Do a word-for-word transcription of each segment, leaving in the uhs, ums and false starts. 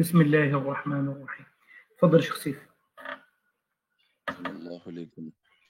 بسم الله الرحمن الرحيم. تفضل شيخ سيف. بسم الله عليكم.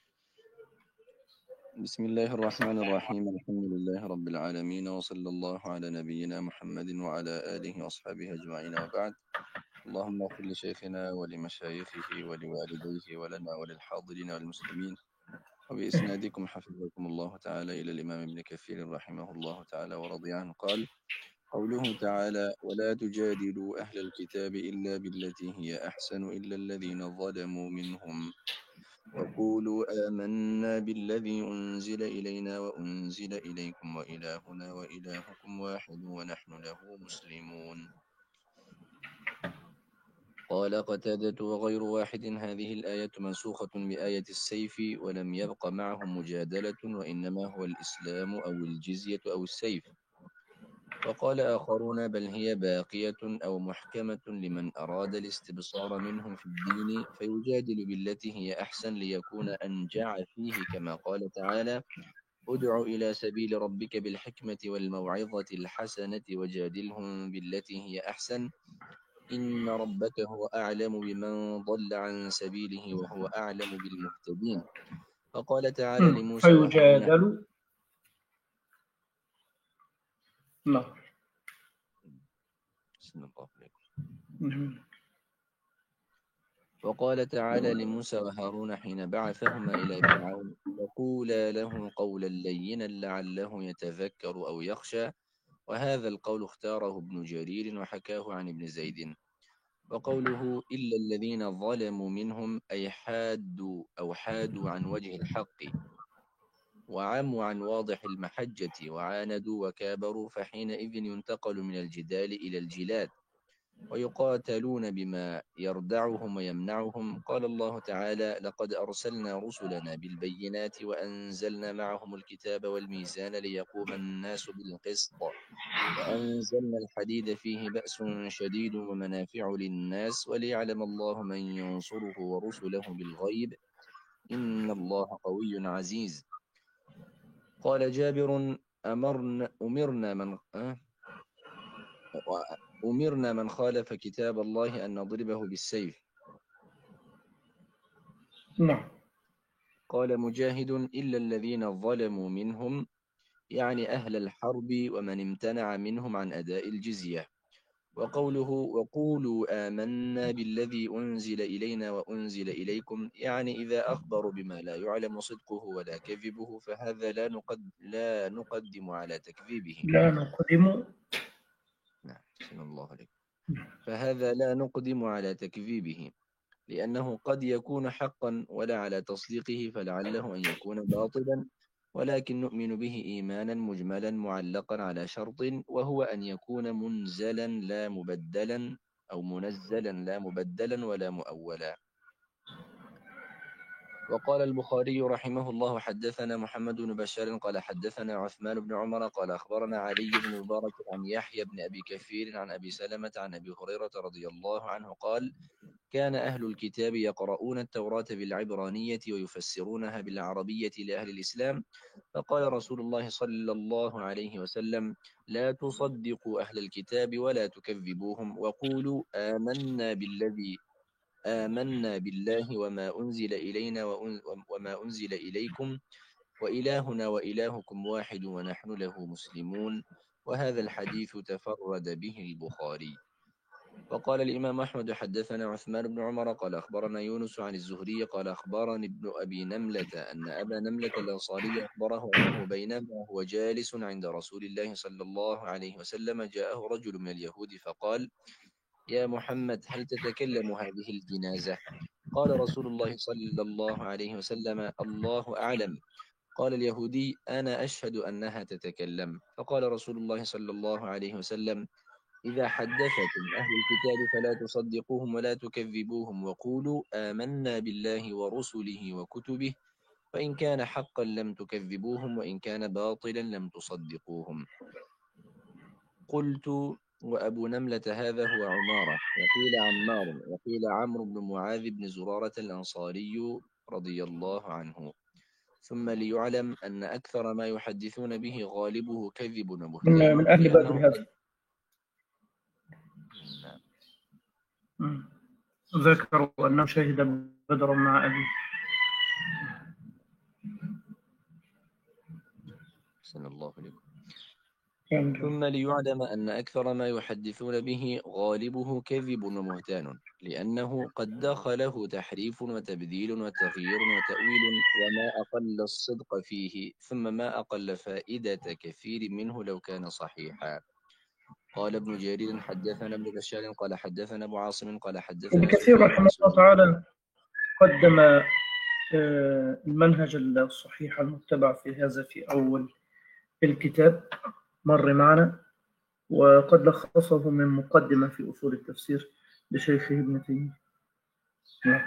بسم الله الرحمن الرحيم. الحمد لله رب العالمين، وصلى الله على نبينا محمد وعلى آله وأصحابه أجمعين، وبعد. اللهم اغفر لشيخنا ولمشايخه ولوالديه ولنا وللحاضرين والمسلمين، وبإسنادكم حفظكم الله تعالى إلى الإمام ابن كثير رحمه الله تعالى ورضي عنه قال: قوله تعالى: ولا تجادلوا أهل الكتاب إلا بالتي هي أحسن إلا الذين ظلموا منهم وقولوا آمنا بالذي أنزل إلينا وأنزل إليكم وإلهنا وإلهكم واحد ونحن له مسلمون. قال قتادة وغير واحد: هذه الآية منسوخة بآية السيف، ولم يبق معهم مجادلة، وإنما هو الإسلام أو الجزية أو السيف. وقال آخرون: بل هي باقية أو محكمة لمن أراد الاستبصار منهم في الدين فيجادل بالتي هي أحسن ليكون أنجع فيه، كما قال تعالى: ادع إلى سبيل ربك بالحكمة والموعظة الحسنة وجادلهم بالتي هي أحسن إن ربك هو أعلم بمن ضل عن سبيله وهو أعلم بالمهتدين. فقال تعالى لموسى وهارون: فيجادل. نعم. بسم الله عليكم. وقال تعالى لموسى وهارون حين بعثهما إلى فرعون: فقولا له قولا لينا لعله يتذكر أو يخشى. وهذا القول اختاره ابن جرير وحكاه عن ابن زيد. وقوله إلا الذين ظلموا منهم أي حادوا أو حادوا عن وجه الحق وعموا عن واضح المحجة وعاندوا وكابروا، فحينئذ ينتقل من الجدال إلى الجلاد ويقاتلون بما يردعهم ويمنعهم. قال الله تعالى: لقد أرسلنا رسلنا بالبينات وأنزلنا معهم الكتاب والميزان ليقوم الناس بالقسط وأنزلنا الحديد فيه بأس شديد ومنافع للناس وليعلم الله من ينصره ورسله بالغيب إن الله قوي عزيز. قال جابر: أمرنا أمرنا من أه أمرنا من خالف كتاب الله أن نضربه بالسيف. نعم. قال مجاهد: إلا الذين ظلموا منهم، يعني أهل الحرب ومن امتنع منهم عن أداء الجزية. وقوله وقولوا آمنا بالذي أنزل إلينا وأنزل إليكم، يعني إذا أخبروا بما لا يعلم صدقه ولا كذبه فهذا لا نقد لا نقدم على تكذيبه. لا نقدم. نعم، سن الله عليكم. فهذا لا نقدم على تكذيبه لأنه قد يكون حقا ولا على تصديقه فلعله أن يكون باطلا، ولكن نؤمن به إيمانا مجملا معلقا على شرط، وهو أن يكون منزلا لا مبدلا أو منزلا لا مبدلا ولا مؤولا. وقال البخاري رحمه الله: حدثنا محمد بن بشار قال حدثنا عثمان بن عمر قال أخبرنا علي بن مبارك عن يحيى بن أبي كثير عن أبي سلمة عن أبي هريرة رضي الله عنه قال: كان أهل الكتاب يقرؤون التوراة بالعبرانية ويفسرونها بالعربية لأهل الإسلام، فقال رسول الله صلى الله عليه وسلم: لا تصدقوا أهل الكتاب ولا تكذبوهم، وقولوا آمنا بالذي آمنا بالله وما أنزل إلينا وما أنزل إليكم وإلهنا وإلهكم واحد ونحن له مسلمون. وهذا الحديث تفرد به البخاري. وقال الإمام أحمد: حدثنا عثمان بن عمر قال أخبرنا يونس عن الزهري قال أخبرني ابن أبي نملة أن أبا نملة الأنصاري أخبره أنه بينما هو جالس عند رسول الله صلى الله عليه وسلم جاءه رجل من اليهود فقال: يا محمد، هل تتكلم هذه الجنازة؟ قال رسول الله صلى الله عليه وسلم: الله أعلم. قال اليهودي: أنا أشهد أنها تتكلم. فقال رسول الله صلى الله عليه وسلم: إذا حدثكم أهل الكتاب فلا تصدقوهم ولا تكذبوهم، وقولوا آمنا بالله ورسله وكتبه، فإن كان حقا لم تكذبوهم وإن كان باطلا لم تصدقوهم. قلت: وأبو نملة هذا هو عمارة، وقيل عمار، وقيل عمرو بن معاذ بن زرارة الأنصاري رضي الله عنه. ثم ليعلم أن أكثر ما يحدثون به غالبه كذب من وبهتان، من أهل بدر لأنه هذا. قد مم. ذكروا أنه شهد بدرا مع أبيه. أحسن الله عليكم. يعني ثم ليعلم أن أكثر ما يحدثون به غالبه كذب ومهتان، لأنه قد دخله تحريف وتبديل وتغيير وتأويل، وما أقل الصدق فيه ثم ما أقل فائدة كثير منه لو كان صحيحا. قال ابن جرير حدثنا ابن بشار قال حدثنا أبو عاصم قال ابن حدثنا كثير سفيان عن رحمه الله سليمان. تعالى قدم آه، المنهج الصحيح المتبع في هذا في أول الكتاب، مر معنا، وقد لخصه من مقدمة في أصول التفسير لشيخه ابن تيمية. نعم.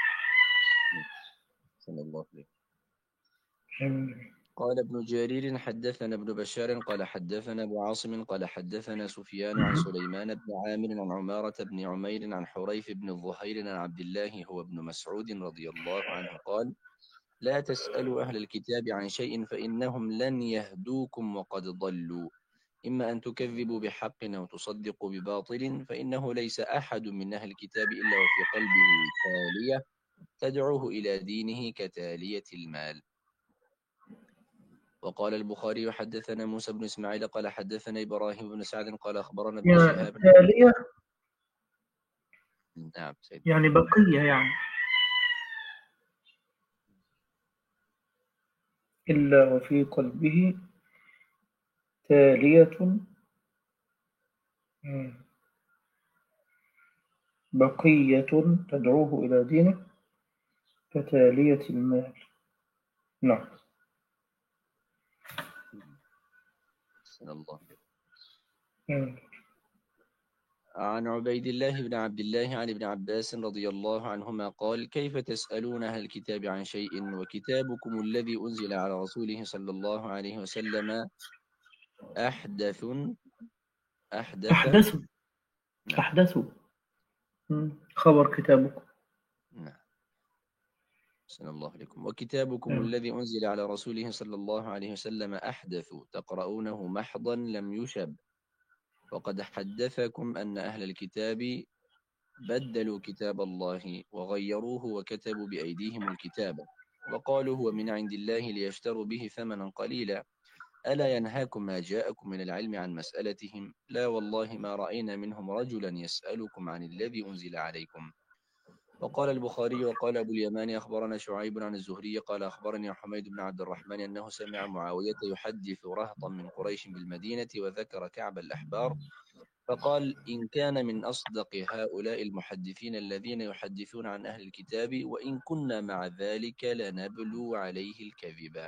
صلى الله عليه. مم. قال ابن جرير حدثنا ابن بشار قال حدثنا أبو عاصم قال حدثنا سفيان عن سليمان بن عامر عن عمارة بن عمير عن حريث بن الظهير عن عبد الله هو ابن مسعود رضي الله عنه قال: لا تسألوا أهل الكتاب عن شيء فإنهم لن يهدوكم وقد ضلوا، إما أن تكذبوا بحق أو تصدقوا بباطل، فإنه ليس أحد من أهل الكتاب إلا وفي قلبه تالية تدعوه إلى دينه كتالية المال. وقال البخاري حدثنا موسى بن إسماعيل قال حدثنا إبراهيم بن سعد قال أخبرنا ابن يعني شهاب. التالية نعم سيد. يعني بقية، يعني إلا وفي قلبه تالية مم. بقية تدعوه إلى دينه كتالية المال. نعم. صلى الله عليه. مم. عن عبيد الله بن عبد الله عن ابن عباس رضي الله عنهما قال: كيف تسألون أهل الكتاب عن شيء وكتابكم الذي أنزل على رسوله صلى الله عليه وسلم أحدث أحدث أحدثوا نعم أحدثوا مم. خبر كتابكم. نعم صلى الله عليكم. وكتابكم مم. الذي أنزل على رسوله صلى الله عليه وسلم أحدث تقرؤونه محضا لم يشب، وقد حدثكم أن أهل الكتاب بدلوا كتاب الله وغيروه وكتبوا بأيديهم الكتاب وقالوا هو من عند الله ليشتروا به ثمنا قليلا. ألا ينهاكم ما جاءكم من العلم عن مسألتهم؟ لا والله ما رأينا منهم رجلا يسألكم عن الذي أنزل عليكم. وقال البخاري وقال أبو اليمان أخبرنا شعيب عن الزهري قال أخبرني حميد بن عبد الرحمن أنه سمع معاوية يحدث رهطا من قريش بالمدينة وذكر كعب الأحبار فقال: إن كان من أصدق هؤلاء المحدثين الذين يحدثون عن أهل الكتاب وإن كنا مع ذلك لنبلو عليه الكذب.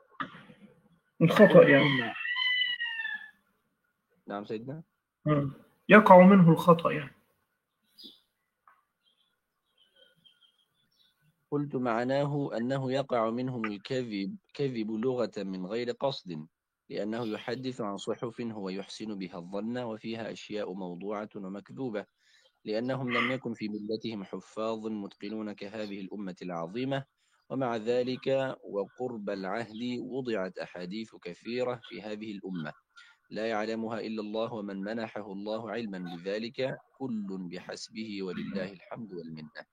الخطأ يعني. مع... نعم سيدنا. مم. يقع منه الخطأ يعني. قلت معناه أنه يقع منهم الكذب كذب لغة من غير قصد، لأنه يحدث عن صحف هو يحسن بها الظن وفيها أشياء موضوعة ومكذوبة، لأنهم لم يكن في ملتهم حفاظ متقنون كهذه الأمة العظيمة، ومع ذلك وقرب العهد وضعت أحاديث كثيرة في هذه الأمة لا يعلمها إلا الله ومن منحه الله علما بذلك، كل بحسبه ولله الحمد والمنة.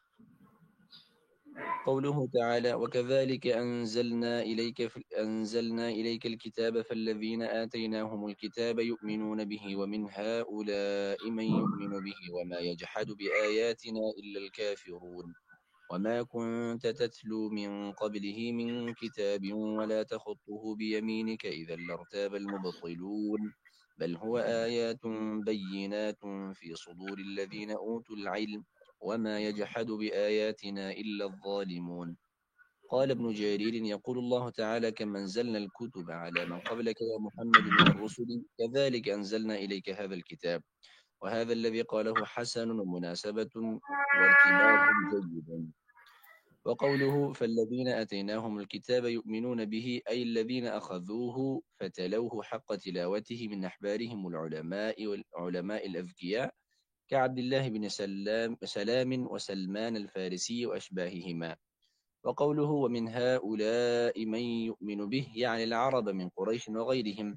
قوله تعالى: وكذلك أنزلنا إليك أنزلنا إليك الكتاب فالذين آتيناهم الكتاب يؤمنون به ومن هؤلاء من يؤمن به وما يجحد بآياتنا إلا الكافرون وما كنت تتلو من قبله من كتاب ولا تخطه بيمينك إذا لارتاب المبطلون بل هو آيات بينات في صدور الذين أوتوا العلم وما يجحد بآياتنا إلا الظالمون. قال ابن جرير: يقول الله تعالى: كما أنزلنا الكتب على من قبلك يا محمد من الرسل كذلك أنزلنا إليك هذا الكتاب. وهذا الذي قاله حسن ومناسبة وارتباط جيد. وقوله فالذين أتيناهم الكتاب يؤمنون به أي الذين أخذوه فتلوه حق تلاوته من أحبارهم العلماء والعلماء الأذكياء كعبد الله بن سلام, سلام وسلمان الفارسي وأشباههما. وقوله ومن هؤلاء من يؤمن به يعني العرب من قريش وغيرهم،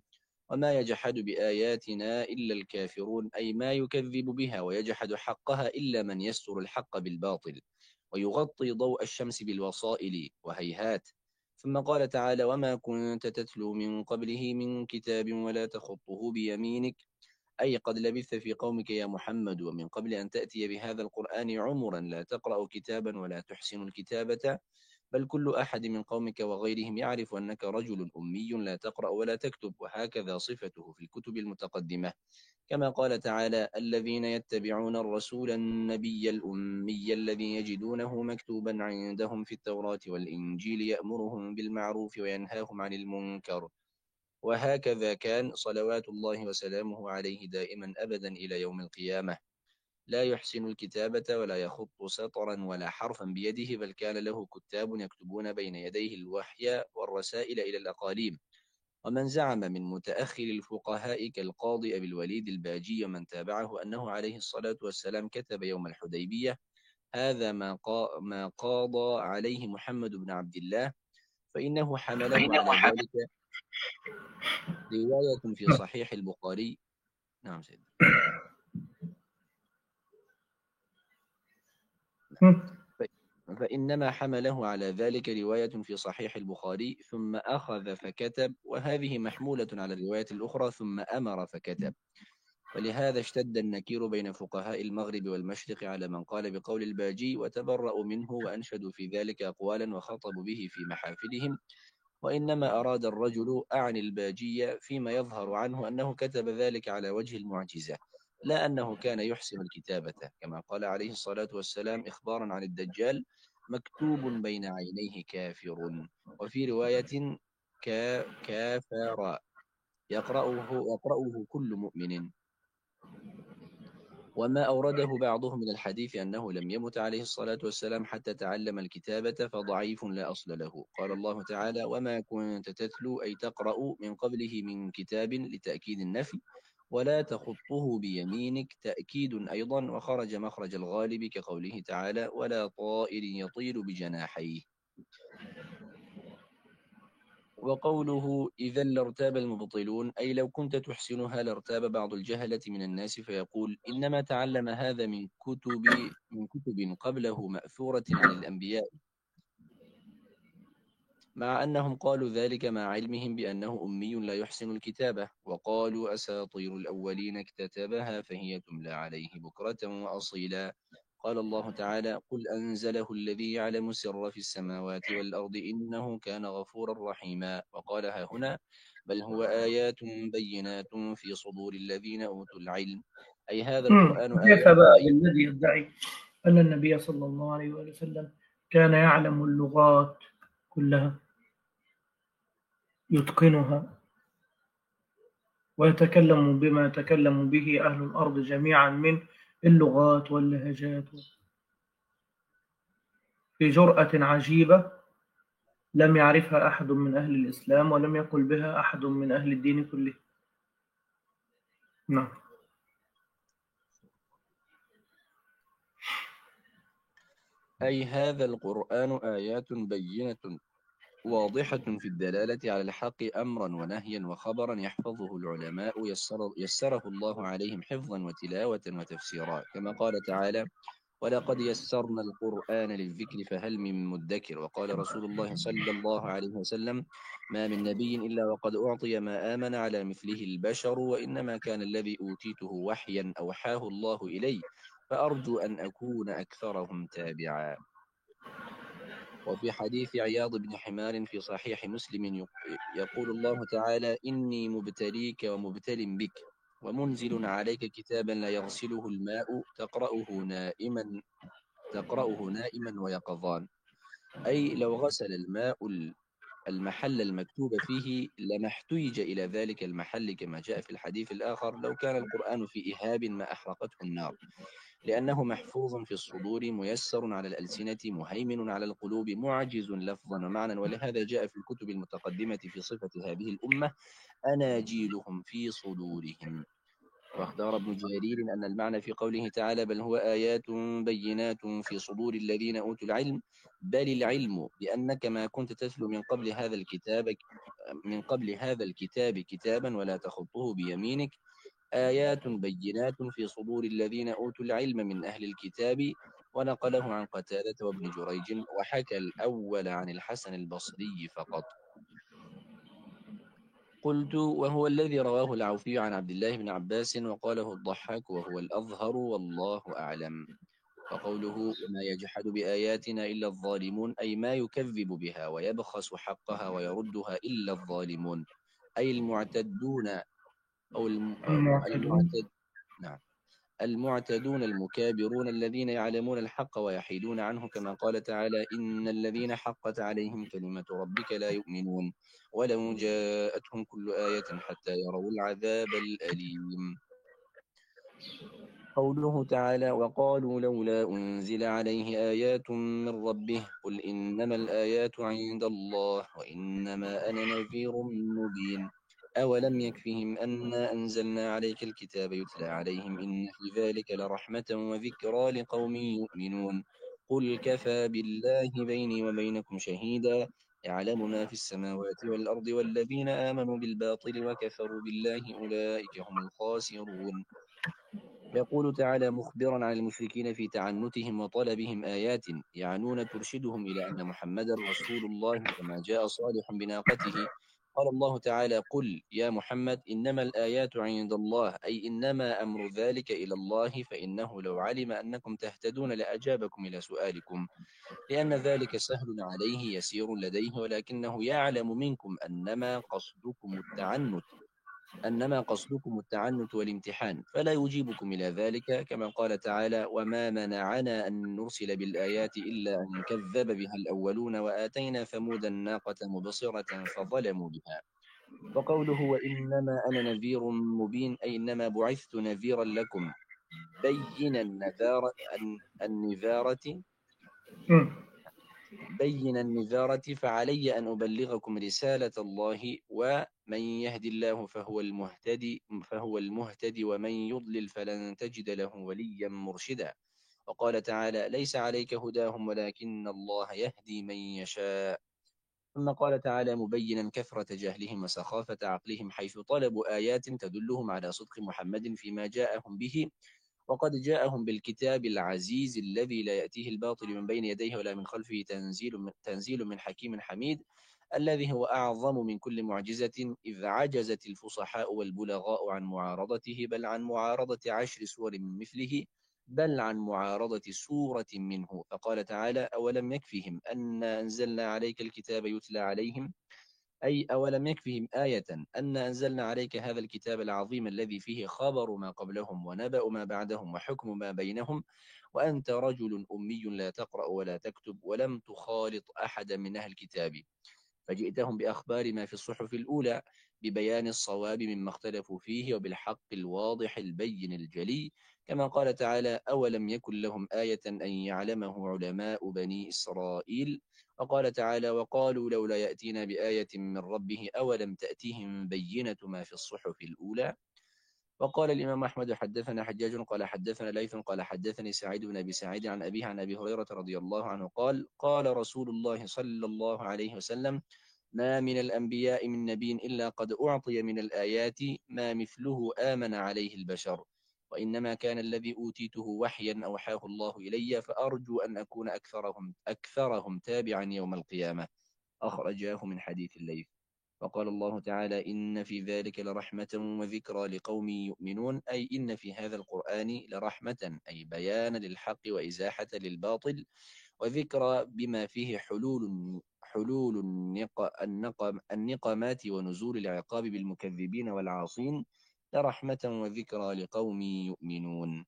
وما يجحد بآياتنا إلا الكافرون، أي ما يكذب بها ويجحد حقها إلا من يستر الحق بالباطل ويغطي ضوء الشمس بالوصائل، وهيهات. ثم قال تعالى: وما كنت تتلو من قبله من كتاب ولا تخطه بيمينك، أي قد لبثت في قومك يا محمد ومن قبل أن تأتي بهذا القرآن عمرا لا تقرأ كتابا ولا تحسن الكتابة، بل كل أحد من قومك وغيرهم يعرف أنك رجل أمي لا تقرأ ولا تكتب، وهكذا صفته في الكتب المتقدمة. كما قال تعالى: الذين يتبعون الرسول النبي الأمي الذي يجدونه مكتوبا عندهم في التوراة والإنجيل يأمرهم بالمعروف وينهاهم عن المنكر. وهكذا كان صلوات الله وسلامه عليه دائما أبدا إلى يوم القيامة، لا يحسن الكتابة ولا يخط سطرا ولا حرفا بيده، بل كان له كتاب يكتبون بين يديه الوحي والرسائل إلى الأقاليم. ومن زعم من متأخر الفقهاء كالقاضي أبي الوليد الباجي ومن تابعه أنه عليه الصلاة والسلام كتب يوم الحديبية هذا ما, قا ما قاضى عليه محمد بن عبد الله، فإنه حمله على ذلك رواية في صحيح البخاري. نعم سيدي. فإنما حمله على ذلك رواية في صحيح البخاري ثم أخذ فكتب، وهذه محمولة على الرواية الأخرى ثم أمر فكتب. ولهذا اشتد النكير بين فقهاء المغرب والمشرق على من قال بقول الباجي وتبرأوا منه وأنشدوا في ذلك أقوالا وخطبوا به في محافلهم، وإنما أراد الرجل أعني الباجي فيما يظهر عنه أنه كتب ذلك على وجه المعجزة، لا أنه كان يحسن الكتابة، كما قال عليه الصلاة والسلام إخبارا عن الدجال: مكتوب بين عينيه كافر، وفي رواية كافر يقرأه, يقرأه كل مؤمن. وما أورده بعضهم من الحديث أنه لم يمت عليه الصلاة والسلام حتى تعلم الكتابة فضعيف لا أصل له. قال الله تعالى: وما كنت تتلو أي تقرأ من قبله من كتاب لتأكيد النفي، ولا تخطه بيمينك تأكيد أيضا، وخرج مخرج الغالب كقوله تعالى: ولا طائر يطير بجناحيه. وقوله إذا لارتاب المبطلون، أي لو كنت تحسنها لارتاب بعض الجهلة من الناس فيقول إنما تعلم هذا من كتب من كتب قبله مأثورة عن الأنبياء، مع أنهم قالوا ذلك مع علمهم بأنه أمي لا يحسن الكتابة، وقالوا أساطير الأولين اكتتبها فهي تملى عليه بكرة وأصيلا. قال الله تعالى: قل أنزله الذي يعلم السر في السماوات والأرض إنه كان غفورا رحيما. وقالها هنا: بل هو آيات بينات في صدور الذين أوتوا العلم، أي هذا القرآن كيف آيات بقى بينات. بالذي يدعي أن النبي صلى الله عليه وسلم كان يعلم اللغات كلها يتقنها ويتكلم بما يتكلم به أهل الأرض جميعا من اللغات واللهجات في جرأة عجيبة لم يعرفها أحد من أهل الإسلام ولم يقل بها أحد من أهل الدين كله. نعم. أي هذا القرآن آيات بينة واضحة في الدلالة على الحق أمرا ونهيا وخبرا يحفظه العلماء يسر يسره الله عليهم حفظا وتلاوة وتفسيرا، كما قال تعالى: ولقد يسرنا القرآن للذكر فهل من مدكر. وقال رسول الله صلى الله عليه وسلم: ما من نبي إلا وقد أعطي ما آمن على مثله البشر، وإنما كان الذي أوتيته وحيا أوحاه الله إلي، فأرجو أن أكون أكثرهم تابعا. وفي حديث عياض بن حمار في صحيح مسلم يقول الله تعالى: إني مبتليك ومبتل بك ومنزل عليك كتابا لا يغسله الماء تقرأه نائما تقرأه نائما ويقظان، أي لو غسل الماء المحل المكتوب فيه لما احتوج إلى ذلك المحل، كما جاء في الحديث الآخر: لو كان القرآن في إهاب ما أحرقته النار، لأنه محفوظ في الصدور ميسر على الألسنة مهيمن على القلوب معجز لفظا ومعنى. ولهذا جاء في الكتب المتقدمة في صفة هذه الأمة: أناجيلهم في صدورهم. واختار ابن جرير أن المعنى في قوله تعالى بل هو آيات بينات في صدور الذين أوتوا العلم بل العلم بأنك ما كنت تتلو من قبل هذا الكتاب من قبل هذا الكتاب كتابا ولا تخطه بيمينك آيات بينات في صدور الذين أوتوا العلم من أهل الكتاب. ونقله عن قتادة وابن جريج وحكى الأول عن الحسن البصري فقط. قلت وهو الذي رواه العوفي عن عبد الله بن عباس وقاله الضحاك وهو الأظهر والله أعلم. وقوله وما يجحد بآياتنا إلا الظالمون أي ما يكذب بها ويبخس حقها ويردها إلا الظالمون أي المعتدون أو الم- المعتدون. المعتد نعم المعتدون المكابرون الذين يعلمون الحق ويحيدون عنه كما قال تعالى إن الذين حقت عليهم كلمة ربك لا يؤمنون ولو جاءتهم كل آية حتى يروا العذاب الأليم. قوله تعالى وقالوا لولا أنزل عليه آيات من ربه قل إنما الآيات عند الله وإنما أنا نذير مبين أولم يكفهم أنا أنزلنا عليك الكتاب يتلى عليهم إن في ذلك لرحمة وذكرى لقوم يؤمنون قل كفى بالله بيني وبينكم شهيدا يعلم ما في السماوات والأرض والذين آمنوا بالباطل وكفروا بالله أولئك هم الخاسرون. يقول تعالى مخبرا عن المشركين في تعنتهم وطلبهم آيات يعنون ترشدهم إلى أن محمدا رسول الله كما جاء صالح بناقته. قال الله تعالى قل يا محمد إنما الآيات عند الله أي إنما أمر ذلك إلى الله فإنه لو علم أنكم تهتدون لأجابكم إلى سؤالكم لأن ذلك سهل عليه يسير لديه ولكنه يعلم منكم أنما قصدكم التعنت أنما قصدكم التعنت والامتحان فلا يجيبكم إلى ذلك كما قال تعالى وما منعنا أن نرسل بالآيات إلا أن كذب بها الأولون وآتينا ثمود الناقة مبصرة فظلموا بها. وقوله وإنما أنا نذير مبين أي إنما بعثت نذيرا لكم بين النذارة النذارة بين النذارة فعلي أن أبلغكم رسالة الله ومن يهد الله فهو المهتدي فهو المهتدي ومن يضلل فلن تجد له وليا مرشدا. وقال تعالى ليس عليك هداهم ولكن الله يهدي من يشاء. ثم قال تعالى مبينا كثرة جهلهم وسخافة عقلهم حيث طلبوا آيات تدلهم على صدق محمد فيما جاءهم به وقد جاءهم بالكتاب العزيز الذي لا يأتيه الباطل من بين يديه ولا من خلفه تنزيل من, تنزيل من حكيم حميد الذي هو أعظم من كل معجزة إذ عجزت الفصحاء والبلغاء عن معارضته بل عن معارضة عشر سور من مثله بل عن معارضة سورة منه. فقال تعالى أولم يكفهم أن أنزلنا عليك الكتاب يتلى عليهم أي أولم يكفهم آية أن أنزلنا عليك هذا الكتاب العظيم الذي فيه خبر ما قبلهم ونبأ ما بعدهم وحكم ما بينهم وأنت رجل أمي لا تقرأ ولا تكتب ولم تخالط أحد من أهل الكتاب فجئتهم بأخبار ما في الصحف الأولى ببيان الصواب مما اختلفوا فيه وبالحق الواضح البين الجلي كما قال تعالى أولم يكن لهم آية أن يعلمه علماء بني إسرائيل. وقال تعالى وقالوا لولا يأتينا بآية من ربه أولم تأتيهم بينة ما في الصحف الأولى. وقال الإمام أحمد حدثنا حجاج قال حدثنا ليث قال حدثني سعيد بن أبي سعيد عن أبيه عن أبي هريرة رضي الله عنه قال قال رسول الله صلى الله عليه وسلم ما من الأنبياء من نبي إلا قد أعطي من الآيات ما مثله آمن عليه البشر وإنما كان الذي أوتيته وحيا أوحاه الله إلي فأرجو أن أكون أكثرهم, أكثرهم تابعا يوم القيامة. أخرجاه من حديث الليث. وقال الله تعالى إن في ذلك لرحمة وذكرى لقوم يؤمنون أي إن في هذا القرآن لرحمة أي بيان للحق وإزاحة للباطل وذكرى بما فيه حلول حلول النق النقم النقمات ونزول العقاب بالمكذبين والعاصين لرحمة وذكرى لقوم يؤمنون.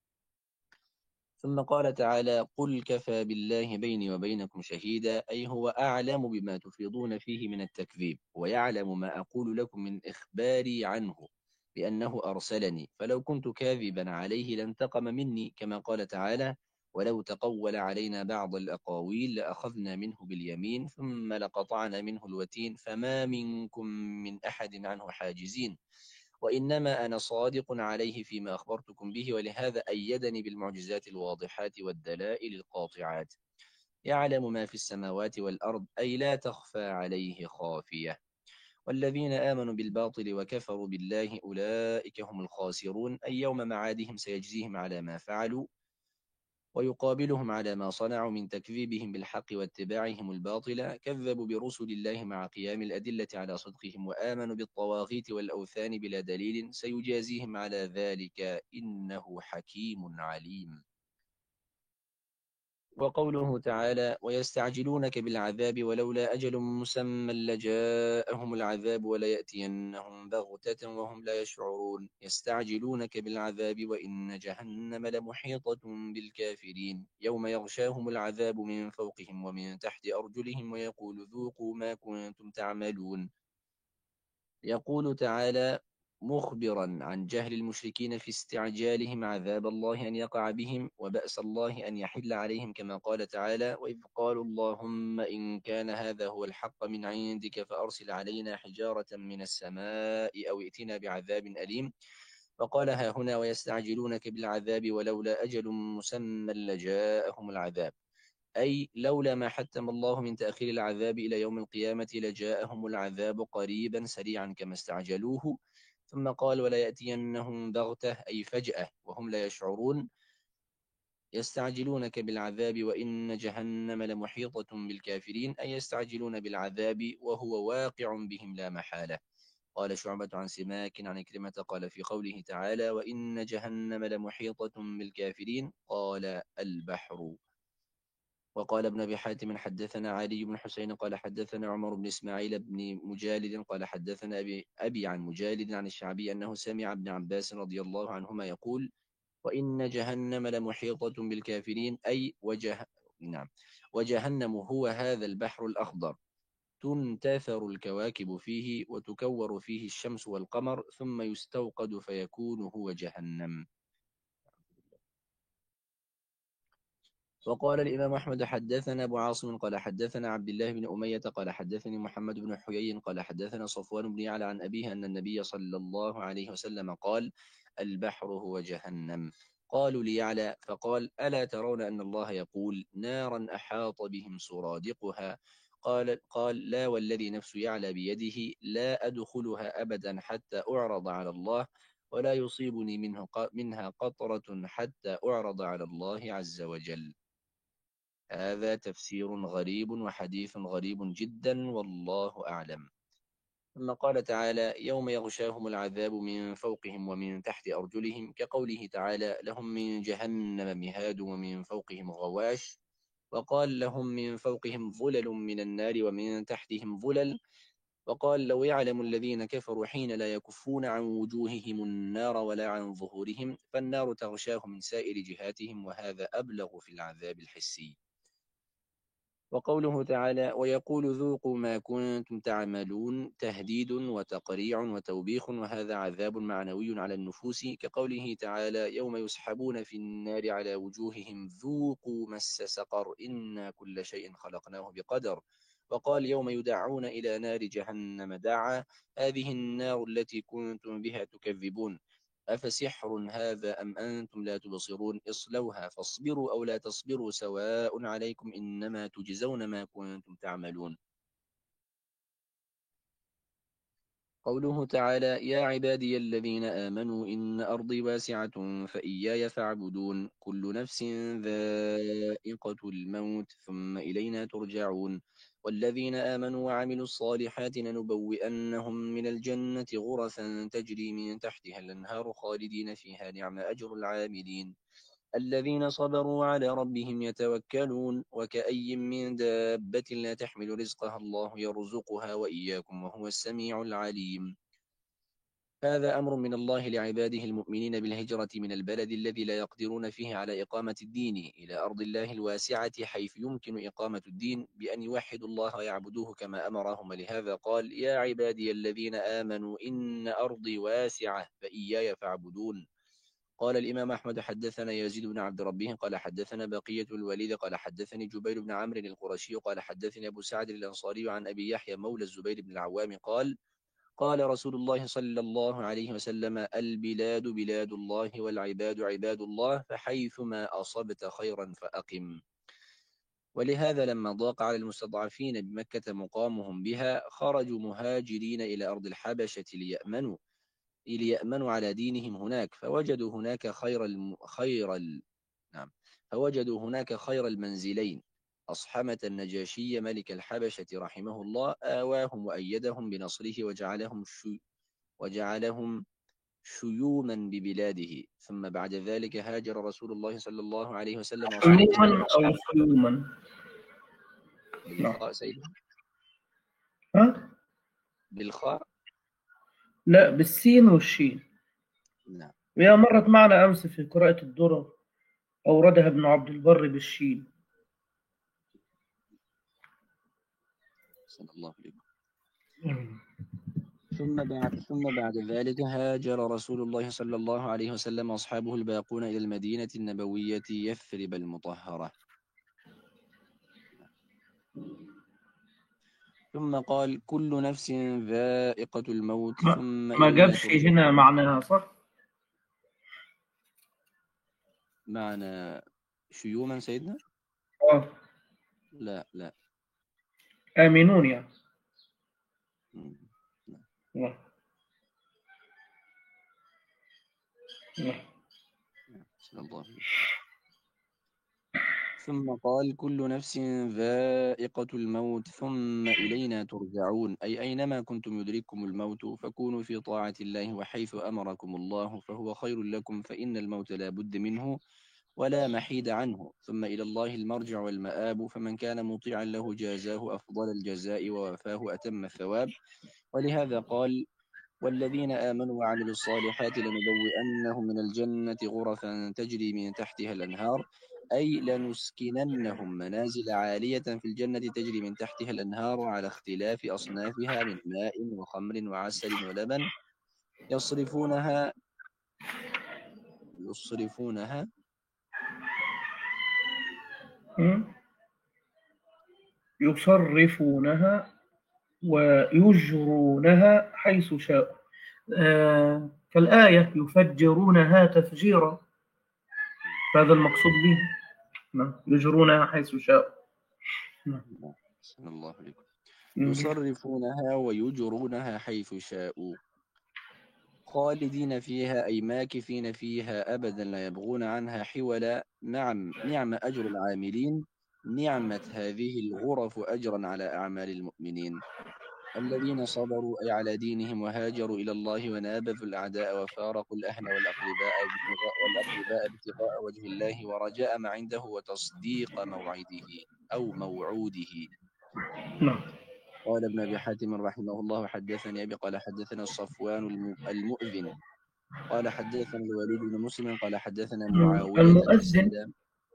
ثم قال تعالى قل كفى بالله بيني وبينكم شهيدا أي هو أعلم بما تفيضون فيه من التكذيب ويعلم ما أقول لكم من إخباري عنه بأنه أرسلني فلو كنت كاذبا عليه لانتقم مني كما قال تعالى ولو تقول علينا بعض الأقاويل لأخذنا منه باليمين ثم لقطعنا منه الوتين فما منكم من أحد عنه حاجزين. وإنما أنا صادق عليه فيما أخبرتكم به، ولهذا أيدني بالمعجزات الواضحات والدلائل القاطعات. يعلم ما في السماوات والأرض، أي لا تخفى عليه خافية. والذين آمنوا بالباطل وكفروا بالله أولئك هم الخاسرون، أي يوم معادهم سيجزيهم على ما فعلوا ويقابلهم على ما صنعوا من تكذيبهم بالحق واتباعهم الباطل. كذبوا برسل الله مع قيام الأدلة على صدقهم، وآمنوا بالطواغيت والأوثان بلا دليل، سيجازيهم على ذلك إنه حكيم عليم. وقوله تعالى: ويستعجلونك بالعذاب ولولا أجل مسمى لجاءهم العذاب وليأتينهم بغتة وهم لا يشعرون. يستعجلونك بالعذاب وإن جهنم لمحيطة بالكافرين، يوم يغشاهم العذاب من فوقهم ومن تحت أرجلهم ويقول ذوقوا ما كنتم تعملون. يقول تعالى مخبرا عن جهل المشركين في استعجالهم عذاب الله أن يقع بهم وبأس الله أن يحل عليهم، كما قال تعالى: وإذ قالوا اللهم إن كان هذا هو الحق من عندك فأرسل علينا حجارة من السماء أو ائتنا بعذاب أليم. فقال ها هنا: ويستعجلونك بالعذاب ولولا أجل مسمى لجاءهم العذاب، أي لولا ما حتم الله من تأخير العذاب إلى يوم القيامة لجاءهم العذاب قريبا سريعا كما استعجلوه. ثم قال: ولا يأتينهم بغتة، أي فجأة وهم لا يشعرون. يستعجلونك بالعذاب وإن جهنم لمحيطة بالكافرين، أي يستعجلون بالعذاب وهو واقع بهم لا محالة. قال شعبة عن سماك عن كلمة قال في قوله تعالى: وإن جهنم لمحيطة بالكافرين، قال البحر. وقال ابن أبي حاتم حدثنا علي بن حسين قال حدثنا عمر بن إسماعيل بن مجالد قال حدثنا أبي, أبي عن مجالد عن الشعبي أنه سمع ابن عباس رضي الله عنهما يقول: وإن جهنم لمحيطة بالكافرين، أي وجه نعم وجهنم هو هذا البحر الأخضر، تنتثر الكواكب فيه وتكور فيه الشمس والقمر، ثم يستوقد فيكون هو جهنم. وقال الإمام أحمد حدثنا أبو عاصم قال حدثنا عبد الله بن أمية قال حدثني محمد بن حيي قال حدثنا صفوان بن يعلى عن أبيه أن النبي صلى الله عليه وسلم قال: البحر هو جهنم. قالوا ليعلى فقال: ألا ترون أن الله يقول: نارا أحاط بهم سرادقها؟ قال قال لا والذي نفس يعلى بيده لا أدخلها أبدا حتى أعرض على الله، ولا يصيبني منه منها قطرة حتى أعرض على الله عز وجل. هذا تفسير غريب وحديث غريب جدا، والله أعلم. ثم قال تعالى: يوم يغشاهم العذاب من فوقهم ومن تحت أرجلهم، كقوله تعالى: لهم من جهنم مهاد ومن فوقهم غواش. وقال: لهم من فوقهم ظلل من النار ومن تحتهم ظلل. وقال: لو يعلم الذين كفروا حين لا يكفون عن وجوههم النار ولا عن ظهورهم، فالنار تغشاهم من سائر جهاتهم، وهذا أبلغ في العذاب الحسي. وقوله تعالى: ويقول ذوقوا ما كنتم تعملون، تهديد وتقريع وتوبيخ، وهذا عذاب معنوي على النفوس، كقوله تعالى: يوم يسحبون في النار على وجوههم ذوقوا مس سقر إنا كل شيء خلقناه بقدر. وقال: يوم يدعون إلى نار جهنم دعا، هذه النار التي كنتم بها تكذبون، أفسحر هذا أم أنتم لا تبصرون، اصلوها فاصبروا أو لا تصبروا سواء عليكم إنما تجزون ما كنتم تعملون. قوله تعالى: يا عبادي الذين آمنوا إن أرضي واسعة فإياي فاعبدون، كل نفس ذائقة الموت ثم إلينا ترجعون. والذين آمنوا وعملوا الصالحات لنبوئنهم من الجنة غرفا تجري من تحتها الأنهار خالدين فيها، نعم أجر العاملين. الذين صبروا على ربهم يتوكلون، وكأي من دابة لا تحمل رزقها الله يرزقها وإياكم وهو السميع العليم. هذا أمر من الله لعباده المؤمنين بالهجرة من البلد الذي لا يقدرون فيه على إقامة الدين إلى أرض الله الواسعة حيث يمكن إقامة الدين بأن يوحدوا الله ويعبدوه كما أمرهم. لهذا قال: يا عبادي الذين آمنوا إن أرضي واسعة فإياي فاعبدون. قال الإمام أحمد حدثنا يزيد بن عبد ربه قال حدثنا بقية الوليد قال حدثني جبير بن عمرو القرشي قال حدثني أبو سعد الأنصاري عن أبي يحيى مولى الزبير بن العوام قال: قال رسول الله صلى الله عليه وسلم: البلاد بلاد الله والعباد عباد الله، فحيثما أصبت خيرا فأقم. ولهذا لما ضاق على المستضعفين بمكة مقامهم بها، خرجوا مهاجرين إلى أرض الحبشة ليأمنوا ليأمنوا على دينهم هناك، فوجدوا هناك خير الم... خير ال... نعم فوجدوا هناك خير المنزلين. أصحمة النجاشي ملك الحبشة رحمه الله آواهم وأيدهم بنصره وجعلهم شو... وجعلهم شيوما ببلاده. ثم بعد ذلك هاجر رسول الله صلى الله عليه وسلم وأصحابه شيوما أو شيوما؟ بالخاء سيدي. ها؟ بالخاء؟ لا، بالسين والشين. نعم. وهي مرت معنا أمس في قراءة الدرر، أوردها ابن عبد البر بالشين. صلى الله عليه. ثم بعد ثم بعد ذلك هاجر رسول الله صلى الله عليه وسلم وأصحابه الباقون إلى المدينة النبوية يثرب المطهرة. ثم قال: كل نفس ذائقة الموت ثم ما إلينا جابش ترجعون. هنا معناها صح؟ معنى شيوما سيدنا؟ آه. لا لا. آمنون يعني. مم. لا. لا. صلى الله عليه وسلم. ثم قال: كل نفس ذائقة الموت ثم إلينا ترجعون، أي أينما كنتم يدرككم الموت فكونوا في طاعة الله، وحيث أمركم الله فهو خير لكم، فإن الموت لا بد منه ولا محيد عنه، ثم إلى الله المرجع والمآب، فمن كان مطيعا له جازاه أفضل الجزاء ووفاه أتم الثواب. ولهذا قال: والذين آمنوا وعملوا الصالحات لنبوئنهم من الجنة غرفا تجري من تحتها الأنهار، أي لنسكننهم منازل عالية في الجنة تجري من تحتها الأنهار على اختلاف أصنافها من ماء وخمر وعسل ولبن يصرفونها يصرفونها يصرفونها ويجرونها حيث شاءوا. آه كالآية يفجرونها تفجيرا، هذا المقصود به. يجرونها حيث شاءوا. صلى الله عليكم. يصرفونها ويجرونها حيث شاءوا، خالدين فيها أي ماكثين فيها أبدا لا يبغون عنها حولا. نعم نعم أجر العاملين، نعمة هذه الغرف أجرا على أعمال المؤمنين الذين صبروا أي على دينهم وهاجروا إلى الله ونابذوا الأعداء وفارقوا الأهل والأقرباء والأقرباء ابتغاء وجه الله ورجاء ما عنده وتصديق موعده أو موعوده. نعم. قال ابن أبي حاتم رحمه الله: حدثني أبي قال حدثنا صفوان المؤذن قال حدثنا الوليد بن مسلم قال حدثنا معاوية بن سلام.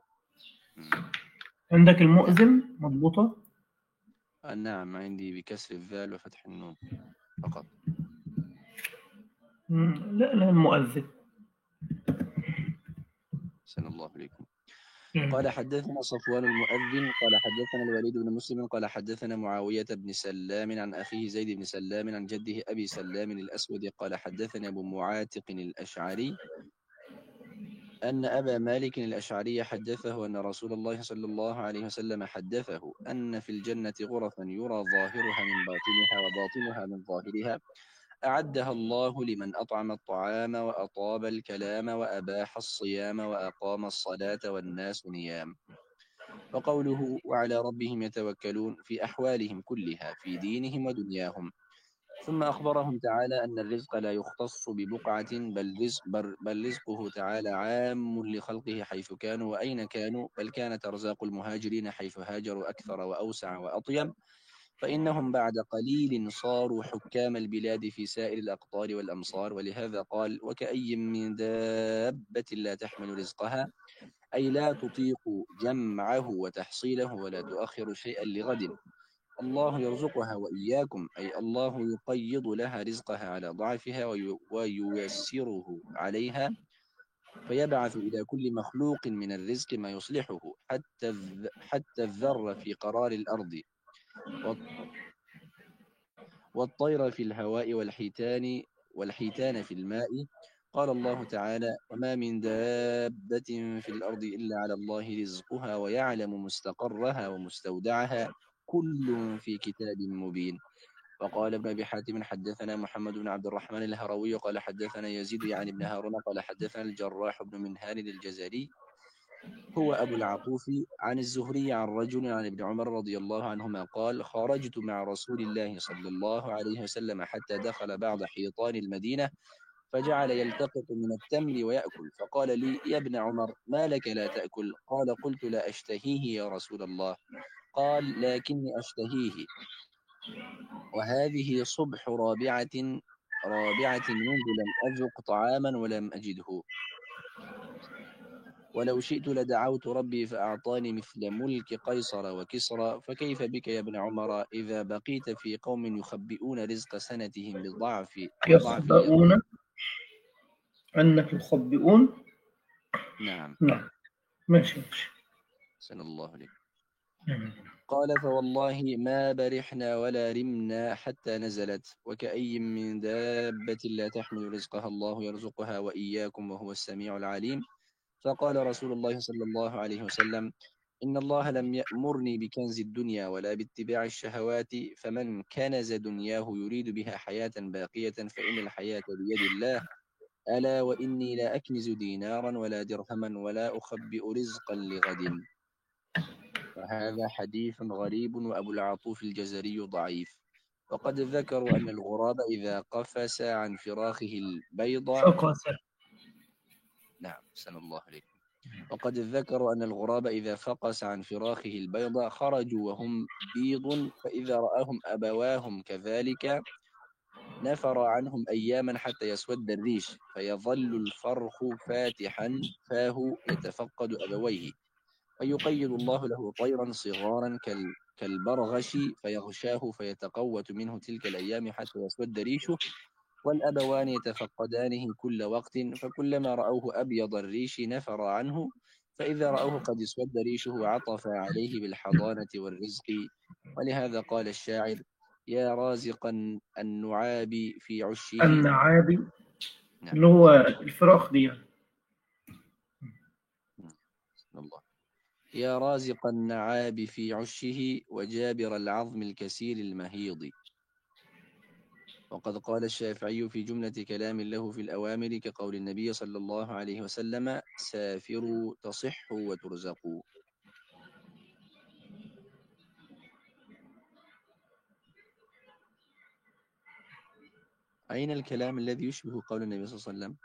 عندك المؤذن مضبوطة؟ نعم عندي بكسر الذال وفتح النون فقط. لا لا المؤذن. سن الله عليكم. قال حدثنا صفوان المؤذن قال حدثنا الوليد بن مسلم قال حدثنا معاوية بن سلام عن أخيه زيد بن سلام عن جده أبي سلام الأسود قال حدثنا أبو معاتق الأشعري أن أبا مالك الأشعري حدثه أن رسول الله صلى الله عليه وسلم حدثه أن في الجنة غرفا يرى ظاهرها من باطنها وباطنها من ظاهرها، أعدها الله لمن أطعم الطعام وأطاب الكلام وأباح الصيام وأقام الصلاة والناس نيام. وقوله: وعلى ربهم يتوكلون، في أحوالهم كلها في دينهم ودنياهم. ثم أخبرهم تعالى أن الرزق لا يختص ببقعة، بل, رزق بل رزقه تعالى عام لخلقه حيث كانوا وأين كانوا، بل كانت أرزاق المهاجرين حيث هاجروا أكثر وأوسع وأطيب، فإنهم بعد قليل صاروا حكام البلاد في سائر الأقطار والأمصار. ولهذا قال: وكأي من دابة لا تحمل رزقها، أي لا تطيق جمعه وتحصيله ولا تؤخر شيئا لغد. الله يرزقها وإياكم، أي الله يقيض لها رزقها على ضعفها وييسره عليها، فيبعث إلى كل مخلوق من الرزق ما يصلحه، حتى حتى الذر في قرار الأرض والطير في الهواء والحيتان والحيتان في الماء. قال الله تعالى: وما من دابة في الأرض إلا على الله رزقها ويعلم مستقرها ومستودعها كل في كتاب مبين. وقال ابن أبي حاتم: حدثنا محمد بن عبد الرحمن الهروي قال حدثنا يزيد يعني بن هارون قال حدثنا الجراح بن منهال الجزري هو أبو العطوف عن الزهري عن رجل عن ابن عمر رضي الله عنهما قال: خرجت مع رسول الله صلى الله عليه وسلم حتى دخل بعض حيطان المدينة فجعل يلتقط من التمر ويأكل، فقال لي: يا ابن عمر، ما لك لا تأكل؟ قال: قلت: لا أشتهيه يا رسول الله. قال: لكني أشتهيه، وهذه صبح رابعة رابعة منذ لم أذق طعاما ولم أجده، ولو شئت لدعوت ربي فأعطاني مثل ملك قيصر وكسرى، فكيف بك يا ابن عمر إذا بقيت في قوم يخبئون رزق سنتهم بضعف بضعف اليوم؟ يخبؤون أنك يخبئون. نعم. نعم، ماشي ماشي. سن الله عليك. نعم. قال: فوالله ما برحنا ولا رمنا حتى نزلت، وكأي من دابة لا تحمل رزقها الله يرزقها وإياكم وهو السميع العليم. فقال رسول الله صلى الله عليه وسلم: إن الله لم يأمرني بكنز الدنيا ولا باتباع الشهوات، فمن كنز دنياه يريد بها حياة باقية فإن الحياة بيد الله، ألا وإني لا أكنز دينارا ولا درهما ولا أخبئ رزقا لغد. وهذا حديث غريب، وأبو العطوف الجزري ضعيف. وقد ذكروا أن الغراب إذا قفز عن فراخه البيض. فقس. نعم، سن الله عليكم. وقد ذكروا أن الغراب إذا فقس عن فراخه البيض خرجوا وهم بيض، فإذا رآهم أبواهم كذلك نفر عنهم أياما حتى يسود الريش، فيظل الفرخ فاتحا فاه يتفقد أبويه، فيقيد الله له طيرا صغارا كال كالبرغش فيغشاه فيتقوت منه تلك الأيام حتى يسود ريشه، والأبوان يتفقدانه كل وقت، فكلما رأوه أبيض الريش نفر عنه، فإذا رأوه قد اسود ريشه عطف عليه بالحضانة والرزق. ولهذا قال الشاعر: يا رازقا النعاب في عشه. النعابي نعم. اللي هو الفراخ دي يعني. الله. يا رازق النعاب في عشه وجابر العظم الكسير المهيض. وقد قال الشافعي في جملة كلام له في الأوامر كقول النبي صلى الله عليه وسلم: سافروا تصحوا وترزقوا. أين الكلام الذي يشبه قول النبي صلى الله عليه وسلم؟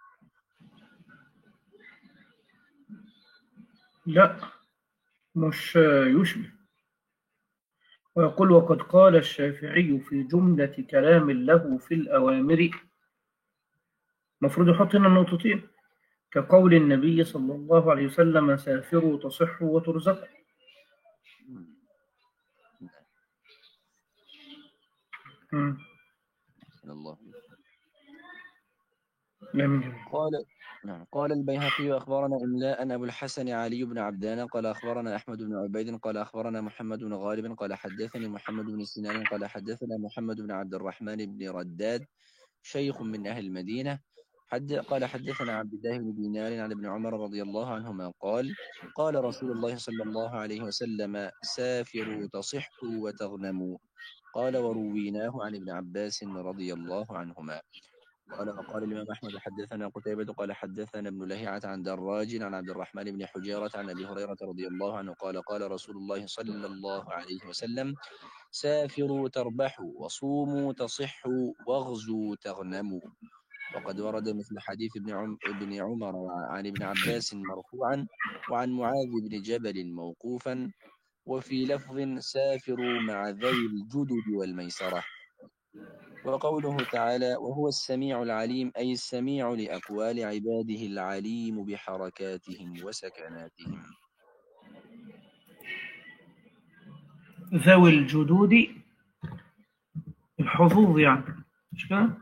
لا، مش يشبه. ويقول: وقد قال الشافعي في جملة كلام له في الأوامر. المفروض يحط هنا النقطتين كقول النبي صلى الله عليه وسلم: سافروا تصحوا وترزقوا. مم. الله. جميل. قال نعم. قال البيهقي: أخبرنا إملاء أبو الحسن علي بن عبدان قال أخبرنا أحمد بن عبيد قال أخبرنا محمد بن غالب قال حدثني محمد بن سنان قال حدثنا محمد بن عبد الرحمن بن رداد شيخ من أهل المدينة حد قال حدثنا عبد الله بن دينار عن ابن عمر رضي الله عنهما قال: قال رسول الله صلى الله عليه وسلم: سافروا تصحوا وتغنموا. قال: ورويناه عن ابن عباس رضي الله عنهما. قال وقال الإمام أحمد: حدثنا قتيبة قال حدثنا ابن لهيعة عن دراج عن عبد الرحمن بن حجيرة عن أبي هريرة رضي الله عنه قال: قال رسول الله صلى الله عليه وسلم: سافروا تربحوا وصوموا تصحوا واغزوا تغنموا. وقد ورد مثل حديث ابن عم ابن عمر عن ابن عباس مرفوعا، وعن معاذ بن جبل موقوفا، وفي لفظ: سافروا مع ذوي الجدد والميسرة. وقوله تعالى: وهو السميع العليم، أي السميع لأقوال عباده العليم بحركاتهم وسكناتهم. ذوي الجدود الحظوظ يعني، مش كده؟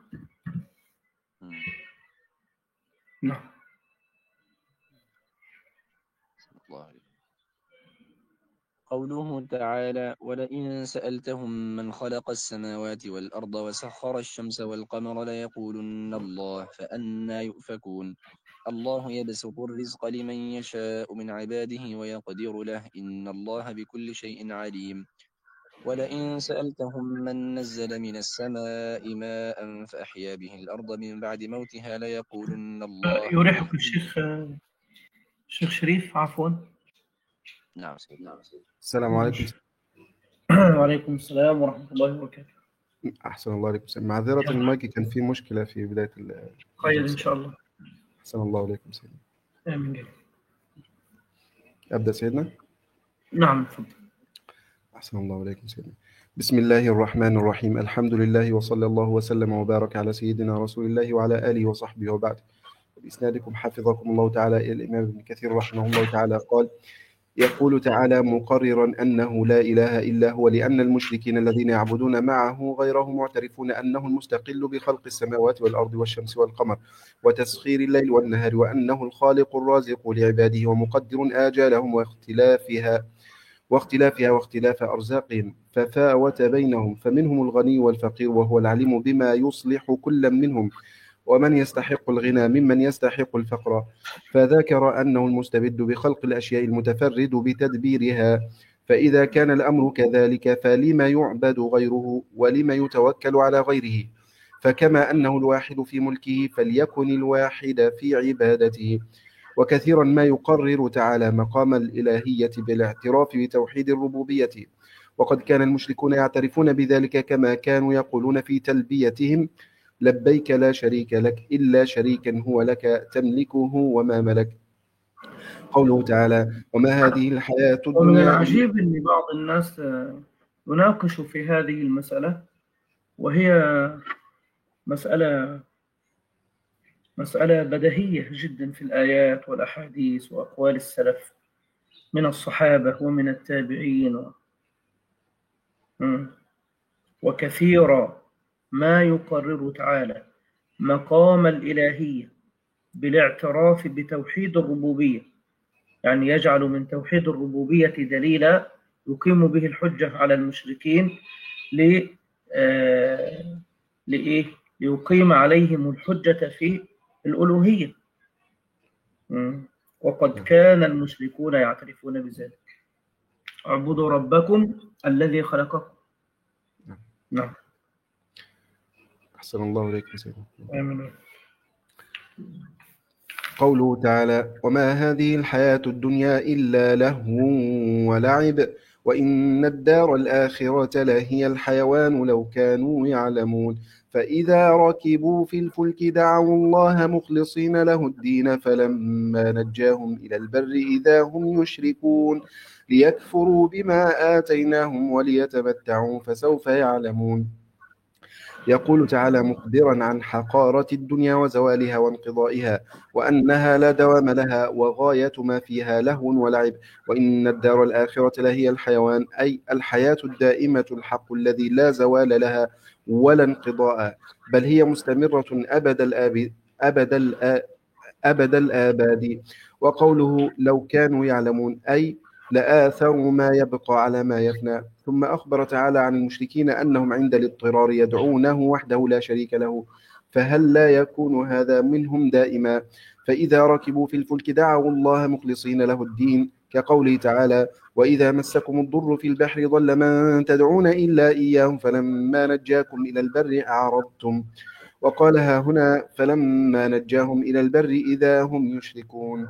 نعم. الله عليك. قوله تعالى: ولئن سألتهم من خلق السماوات والأرض وسخر الشمس والقمر ليقولن الله فأنى يؤفكون. الله يبسط الرزق لمن يشاء من عباده ويقدر له إن الله بكل شيء عليم. ولئن سألتهم من نزل من السماء ماء فأحيا به الأرض من بعد موتها ليقولن الله. يريحك الشيخ الشيخ شريف عفوا. نعم سيدنا. السلام عليكم. وعليكم السلام ورحمة الله وبركاته. أحسن الله عليكم. معذرة المايك كان فيه مشكلة في بداية ال خير إن شاء الله. أحسن الله عليكم سيدنا. آمين. أبدأ سيدنا؟ نعم تفضل. أحسن الله عليكم سيدنا. بسم الله الرحمن الرحيم. الحمد لله وصلى الله وسلم وبارك على سيدنا رسول الله وعلى آله وصحبه وبعد. بإسنادكم حفظكم الله تعالى إلى الإمام ابن كثير رحمه الله تعالى قال: يقول تعالى مقررا أنه لا إله إلا هو، لأن المشركين الذين يعبدون معه غيره معترفون أنه المستقل بخلق السماوات والأرض والشمس والقمر وتسخير الليل والنهار، وأنه الخالق الرازق لعباده ومقدر آجالهم واختلافها واختلافها واختلاف أرزاقهم، ففاوت بينهم، فمنهم الغني والفقير، وهو العليم بما يصلح كل منهم ومن يستحق الغنى ممن يستحق الفقر، فذكر أنه المستبد بخلق الأشياء المتفرد بتدبيرها. فإذا كان الأمر كذلك فلما يعبد غيره ولما يتوكل على غيره؟ فكما أنه الواحد في ملكه فليكن الواحد في عبادته. وكثيرا ما يقرر تعالى مقام الإلهية بالاعتراف بتوحيد الربوبية، وقد كان المشركون يعترفون بذلك كما كانوا يقولون في تلبيتهم: لبيك لا شريك لك إلا شريكا هو لك تملكه وما ملك. قوله تعالى: وما هذه الحياة الدنيا. ومن العجيب أن بعض الناس يناقش في هذه المسألة، وهي مسألة مسألة بديهية جدا في الآيات والأحاديث وأقوال السلف من الصحابة ومن التابعين و... وكثيرا ما يقرر تعالى مقام الإلهية بالاعتراف بتوحيد الربوبية، يعني يجعل من توحيد الربوبية دليلا يقيم به الحجة على المشركين ل... آه... لإيه؟ ليقيم عليهم الحجة في الألوهية. وقد كان المشركون يعترفون بذلك: اعبدوا ربكم الذي خلقكم. نعم. أحسن الله عليكم سيدنا. آمين. قوله تعالى: وما هذه الحياة الدنيا إلا لهو ولعب وإن الدار الآخرة لهي الحيوان لو كانوا يعلمون. فإذا ركبوا في الفلك دعوا الله مخلصين له الدين فلما نجاهم إلى البر إذا هم يشركون ليكفروا بما آتيناهم وليتمتعوا فسوف يعلمون. يقول تعالى مخبرا عن حقارة الدنيا وزوالها وانقضائها، وأنها لا دوام لها وغاية ما فيها لهو ولعب، وإن الدار الآخرة لهي الحيوان، أي الحياة الدائمة الحق الذي لا زوال لها ولا انقضاء، بل هي مستمرة أبد الآب أبد الآ أبد الآباد. وقوله لو كانوا يعلمون أي لآثروا ما يبقى على ما يفنى. ثم أخبر تعالى عن المشركين أنهم عند الاضطرار يدعونه وحده لا شريك له، فهل لا يكون هذا منهم دائما؟ فإذا ركبوا في الفلك دعوا الله مخلصين له الدين، كقوله تعالى: وإذا مسكم الضر في البحر ضل من تدعون إلا إياه فلما نجاكم إلى البر أعرضتم. وقالها هنا: فلما نجاهم إلى البر إذا هم يشركون.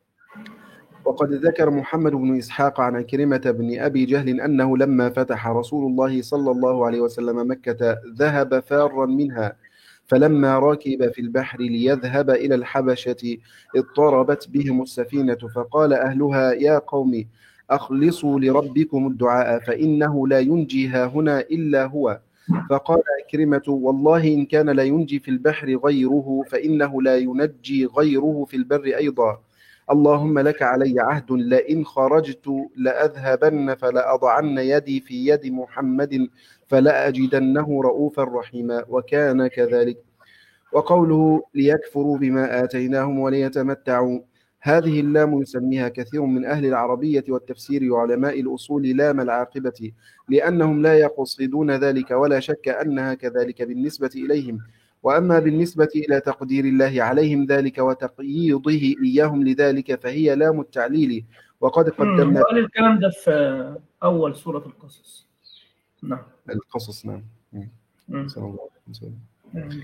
وقد ذكر محمد بن إسحاق عن عكرمة بن أبي جهل أنه لما فتح رسول الله صلى الله عليه وسلم مكة ذهب فارا منها، فلما ركب في البحر ليذهب إلى الحبشة اضطربت بهم السفينة، فقال أهلها: يا قوم أخلصوا لربكم الدعاء فإنه لا ينجي هنا إلا هو. فقال عكرمة: والله إن كان لا ينجي في البحر غيره فإنه لا ينجي غيره في البر أيضا. اللهم لك علي عهد لئن خرجت لأذهبن فلأضعن يدي في يد محمد فلأجدنه رؤوفا رحيما، وكان كذلك. وقوله ليكفروا بما آتيناهم وليتمتعوا، هذه اللام يسميها كثير من أهل العربية والتفسير وعلماء الأصول لام العاقبة، لأنهم لا يقصدون ذلك، ولا شك أنها كذلك بالنسبة إليهم. وأما بالنسبة إلى تقدير الله عليهم ذلك وتقييضه إياهم لذلك فهي لام التعليل. وقد قدمنا وقال الكلام ده في أول سورة القصص. نعم القصص. نعم. مم. صلى الله عليه وسلم. مم.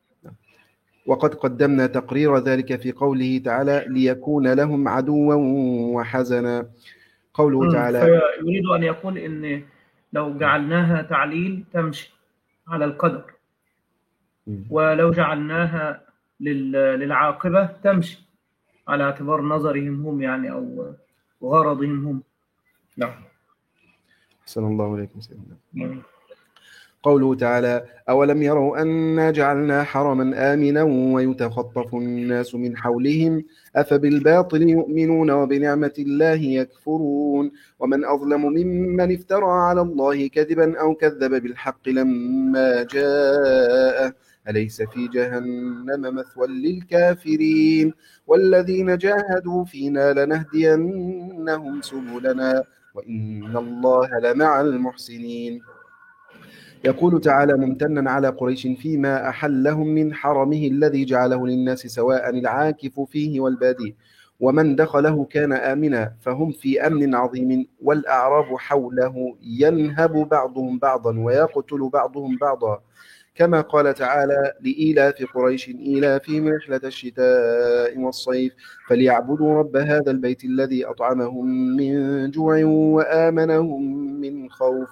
وقد قدمنا تقرير ذلك في قوله تعالى ليكون لهم عدوا وحزنا. قوله مم. تعالى فيريد أن يقول إن لو جعلناها تعليل تمشي على القدر، مم. ولو جعلناها لل- للعاقبة تمشي على اعتبار نظرهم هم يعني أو غرضهم هم. نعم. صلى الله عليه وسلم. مم. قوله تعالى أولم يروا أنا جعلنا حرما آمنا ويتخطف الناس من حولهم أفبالباطل يؤمنون وبنعمة الله يكفرون ومن أظلم ممن افترى على الله كذبا أو كذب بالحق لما جاء أليس في جهنم مثوى للكافرين والذين جاهدوا فينا لنهدينهم سبلنا وإن الله لمع المحسنين. يقول تعالى ممتنا على قريش فيما أحلهم من حرمه الذي جعله للناس سواء العاكف فيه والبادي، ومن دخله كان آمنا، فهم في أمن عظيم، والأعراب حوله ينهب بعضهم بعضا ويقتل بعضهم بعضا، كما قال تعالى لإيلاف قريش إيلافهم رحلة الشتاء والصيف فليعبدوا رب هذا البيت الذي أطعمهم من جوع وآمنهم من خوف.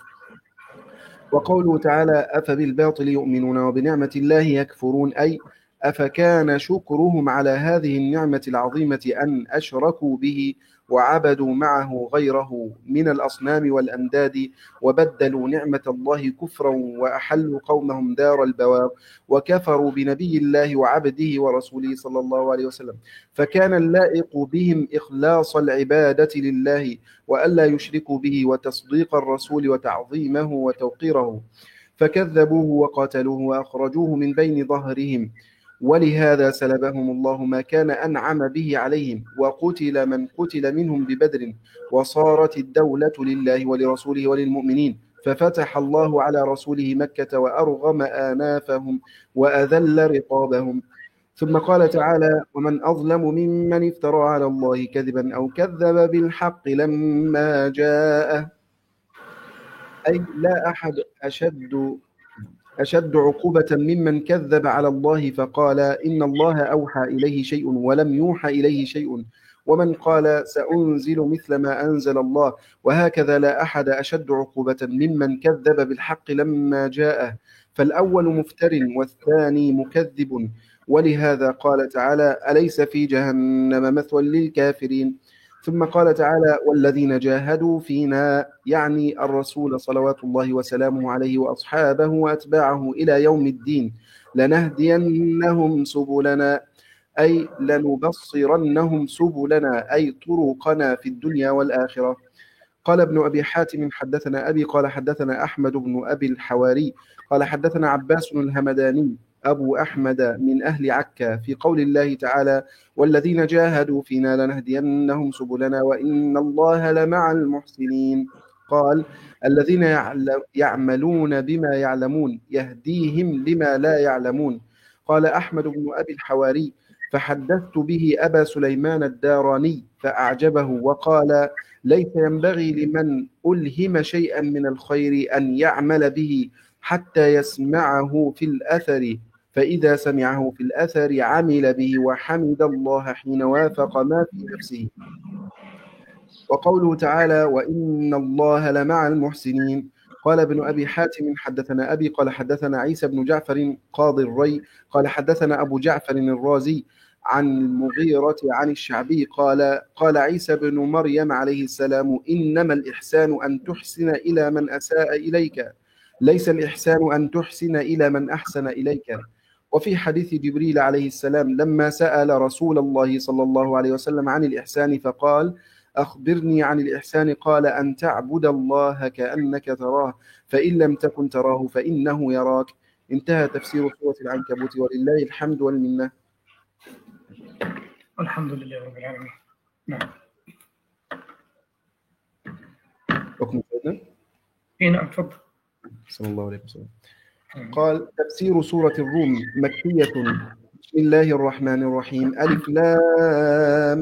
وقوله تعالى أفبالباطل يؤمنون وبنعمة الله يكفرون، أي أفكان شكرهم على هذه النعمة العظيمة أن أشركوا به وعبدوا معه غيره من الأصنام والأنداد وبدلوا نعمة الله كفرا وأحلوا قومهم دار البوار وكفروا بنبي الله وعبده ورسوله صلى الله عليه وسلم، فكان اللائق بهم إخلاص العبادة لله وألا يشركوا به وتصديق الرسول وتعظيمه وتوقيره، فكذبوه وقاتلوه وأخرجوه من بين ظهرهم، ولهذا سلبهم الله ما كان أنعم به عليهم وقتل من قتل منهم ببدر وصارت الدولة لله ولرسوله وللمؤمنين، ففتح الله على رسوله مكة وأرغم آنافهم وأذل رقابهم. ثم قال تعالى ومن أظلم ممن افترى على الله كذبا أو كذب بالحق لما جاءه، أي لا أحد أشد أشد عقوبة ممن كذب على الله فقال إن الله أوحى إليه شيء ولم يوحى إليه شيء، ومن قال سأنزل مثل ما أنزل الله، وهكذا لا أحد أشد عقوبة ممن كذب بالحق لما جاءه، فالأول مفتر والثاني مكذب. ولهذا قال تعالى أليس في جهنم مثوى للكافرين. ثم قال تعالى والذين جاهدوا فينا، يعني الرسول صلوات الله وسلامه عليه وأصحابه وأتباعه إلى يوم الدين، لنهدينهم سبلنا، أي لنبصرنهم سبلنا أي طرقنا في الدنيا والآخرة. قال ابن أبي حاتم حدثنا أبي قال حدثنا أحمد بن أبي الحواري قال حدثنا عباس الهمداني أبو أحمد من أهل عكا في قول الله تعالى والذين جاهدوا فينا لنهدينهم سبلنا وإن الله لمع المحسنين. قال الذين يعملون بما يعلمون يهديهم لما لا يعلمون. قال أحمد بن أبي الحواري فحدثت به أبا سليمان الداراني فأعجبه وقال ليس ينبغي لمن ألهم شيئا من الخير أن يعمل به حتى يسمعه في الأثر، فإذا سمعه في الأثر عمل به وحمد الله حين وافق ما في نفسه. وقوله تعالى وإن الله لمع المحسنين. قال ابن أبي حاتم حدثنا أبي قال حدثنا عيسى بن جعفر قاضي الري قال حدثنا أبو جعفر الرازي عن المغيرة عن الشعبي قال قال عيسى بن مريم عليه السلام إنما الإحسان أن تحسن إلى من أساء إليك، ليس الإحسان أن تحسن إلى من أحسن إليك. وفي حديث جبريل عليه السلام لما سأل رسول الله صلى الله عليه وسلم عن الإحسان فقال أخبرني عن الإحسان قال أن تعبد الله كأنك تراه فإن لم تكن تراه فإنه يراك. انتهى تفسير سورة العنكبوت ولله الحمد والمنة. الحمد لله رب العالمين. نعم. حكم سيدنا؟ إيه نعم تفضل. صلى الله عليه وسلم. قال: تفسير سورة الروم مكية. بسم الله الرحمن الرحيم. ألف لام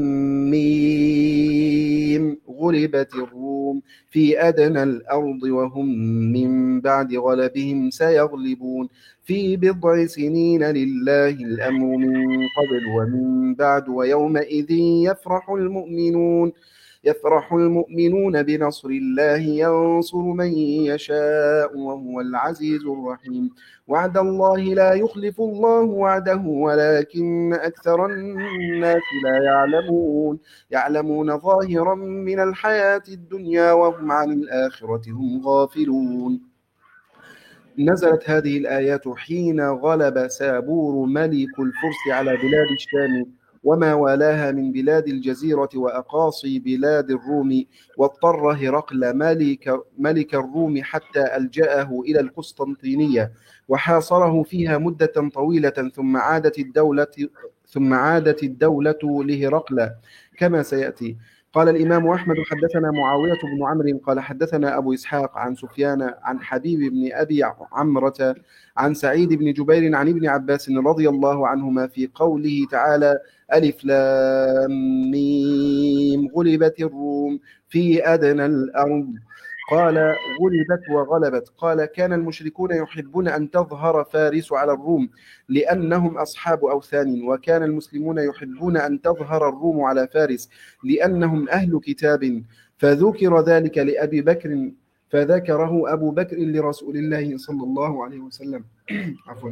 ميم. غلبت الروم في أدنى الأرض وهم من بعد غلبهم سيغلبون في بضع سنين لله الأمر من قبل ومن بعد ويومئذ يفرح المؤمنون يفرح المؤمنون بنصر الله ينصر من يشاء وهو العزيز الرحيم. وعد الله لا يخلف الله وعده ولكن أكثر الناس لا يعلمون يعلمون ظاهرا من الحياة الدنيا وهم عن الآخرة هم غافلون. نزلت هذه الآيات حين غلب سابور ملك الفرس على بلاد الشام وما والاها من بلاد الجزيرة وأقاصي بلاد الروم، واضطر هرقل ملك, ملك الروم حتى ألجأه إلى القسطنطينية وحاصره فيها مدة طويلة، ثم عادت الدولة ثم عادت الدولة لهرقل كما سيأتي. قال الإمام أحمد: حدثنا معاوية بن عمرو قال حدثنا أبو إسحاق عن سفيان عن حبيب بن أبي عمرة عن سعيد بن جبير عن ابن عباس رضي الله عنهما في قوله تعالى: ألف لام ميم. غلبت الروم في أدنى الأرض. قال: غلبت وغلبت. قال: كان المشركون يحبون أن تظهر فارس على الروم لأنهم أصحاب أوثان، وكان المسلمون يحبون أن تظهر الروم على فارس لأنهم أهل كتاب، فذكر ذلك لأبي بكر فذكره أبو بكر لرسول الله صلى الله عليه وسلم. عفوا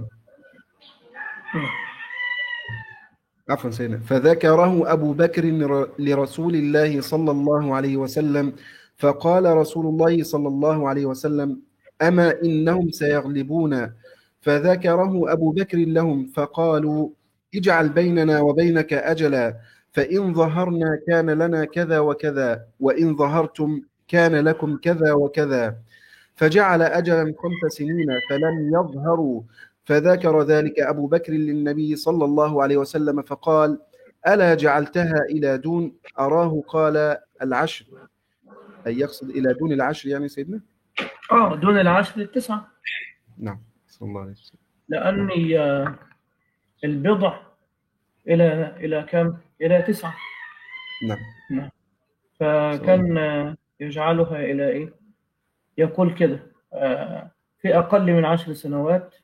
عفوا سيدنا فذكره أبو بكر لرسول الله صلى الله عليه وسلم، فقال رسول الله صلى الله عليه وسلم: أما إنهم سيغلبون. فذكره أبو بكر لهم فقالوا: اجعل بيننا وبينك أجلا، فإن ظهرنا كان لنا كذا وكذا، وإن ظهرتم كان لكم كذا وكذا. فجعل أجلا خمس سنين فلم يظهروا، فذكر ذلك أبو بكر للنبي صلى الله عليه وسلم فقال: ألا جعلتها إلى دون؟ أراه قال: العشر، أي يقصد إلى دون العشر يعني سيدنا؟ آه دون العشر التسعة. نعم صلى الله عليه وسلم. لأني البضع إلى إلى كم؟ إلى تسعة. نعم. نعم. فكان يجعلها إلى إيه؟ يقول كده: في أقل من عشر سنوات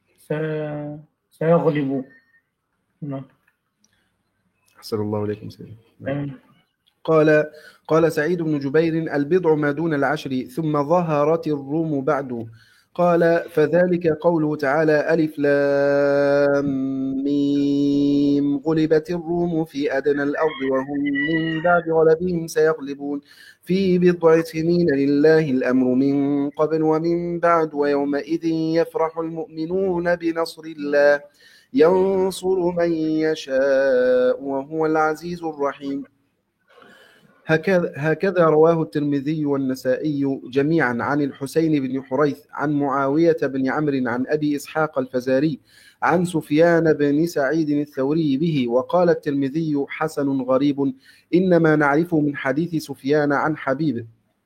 سيغلبوا. نعم. أحسن الله إليكم سيدنا. نعم. قال قال سعيد بن جبير: البضع ما دون العشر، ثم ظهرت الروم بعد. قال: فذلك قوله تعالى: ألف لام ميم. غلبت الروم في أدنى الأرض وهم من بعد غلبهم سيغلبون في بضع سنين لله الأمر من قبل ومن بعد ويومئذ يفرح المؤمنون بنصر الله ينصر من يشاء وهو العزيز الرحيم. هكذا, هكذا رواه الترمذي والنسائي جميعا عن الحسين بن حريث عن معاوية بن عمرو عن أبي إسحاق الفزاري عن سفيان بن سعيد الثوري به. وقال الترمذي: حسن غريب، إنما نعرفه من حديث سفيان عن حبيب.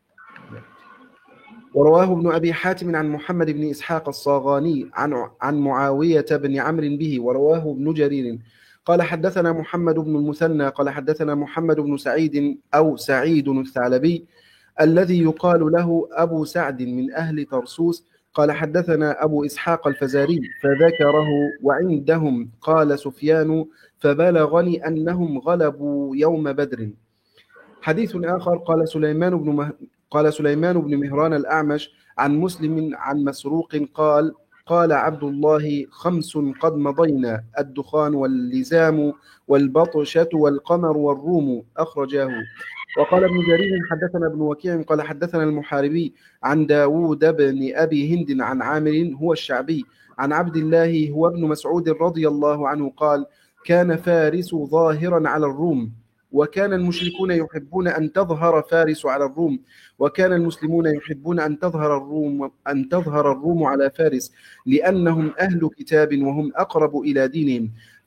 ورواه ابن أبي حاتم عن محمد بن إسحاق الصاغاني عن, عن معاوية بن عمرو به. ورواه ابن جرير قال حدثنا محمد بن المثنى قال حدثنا محمد بن سعيد أو سعيد الثعلبي الذي يقال له أبو سعد من أهل طرسوس قال حدثنا أبو إسحاق الفزاري فذكره. وعندهم قال سفيان: فبلغني أنهم غلبوا يوم بدر. حديث آخر قال سليمان بن مه... قال سليمان بن مهران الأعمش عن مسلم عن مسروق قال: قال عبد الله: خمس قد مضينا، الدخان واللزام والبطشة والقمر والروم. أخرجاه. وقال ابن جرير حدثنا ابن وكيع قال حدثنا المحاربي عن داود بن أبي هند عن عامر هو الشعبي عن عبد الله هو ابن مسعود رضي الله عنه قال: كان فارس ظاهرا على الروم، وكان المشركون يحبون أن تظهر فارس على الروم، وكان المسلمون يحبون أن تظهر الروم أن تظهر الروم على فارس لأنهم أهل كتاب وهم أقرب إلى دينهم،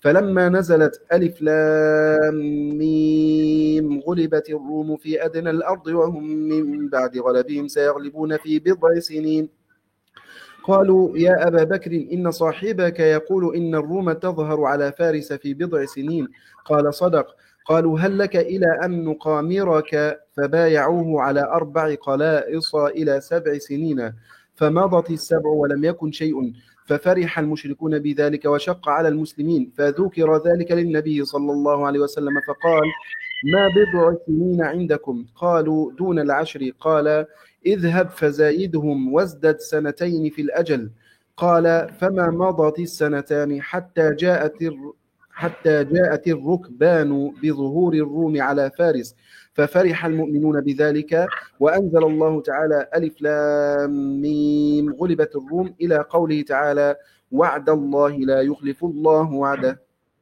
فلما نزلت ألف لام ميم غلبت الروم في أدنى الأرض وهم من بعد غلبهم سيغلبون في بضع سنين. قالوا يا أبا بكر إن صاحبك يقول إن الروم تظهر على فارس في بضع سنين. قال صدق. قالوا هل لك إلى أن نقامرك؟ فبايعوه على أربع قلائص إلى سبع سنين، فمضت السبع ولم يكن شيء، ففرح المشركون بذلك وشق على المسلمين، فذكر ذلك للنبي صلى الله عليه وسلم فقال ما بضع سنين عندكم؟ قالوا دون العشر. قال اذهب فزايدهم وازدد سنتين في الأجل. قال فما مضت السنتان حتى جاءت الر... حتى جاءت الركبان بظهور الروم على فارس، ففرح المؤمنون بذلك، وأنزل الله تعالى ألف لام ميم غلبت الروم إلى قوله تعالى وعد الله لا يخلف الله وعده.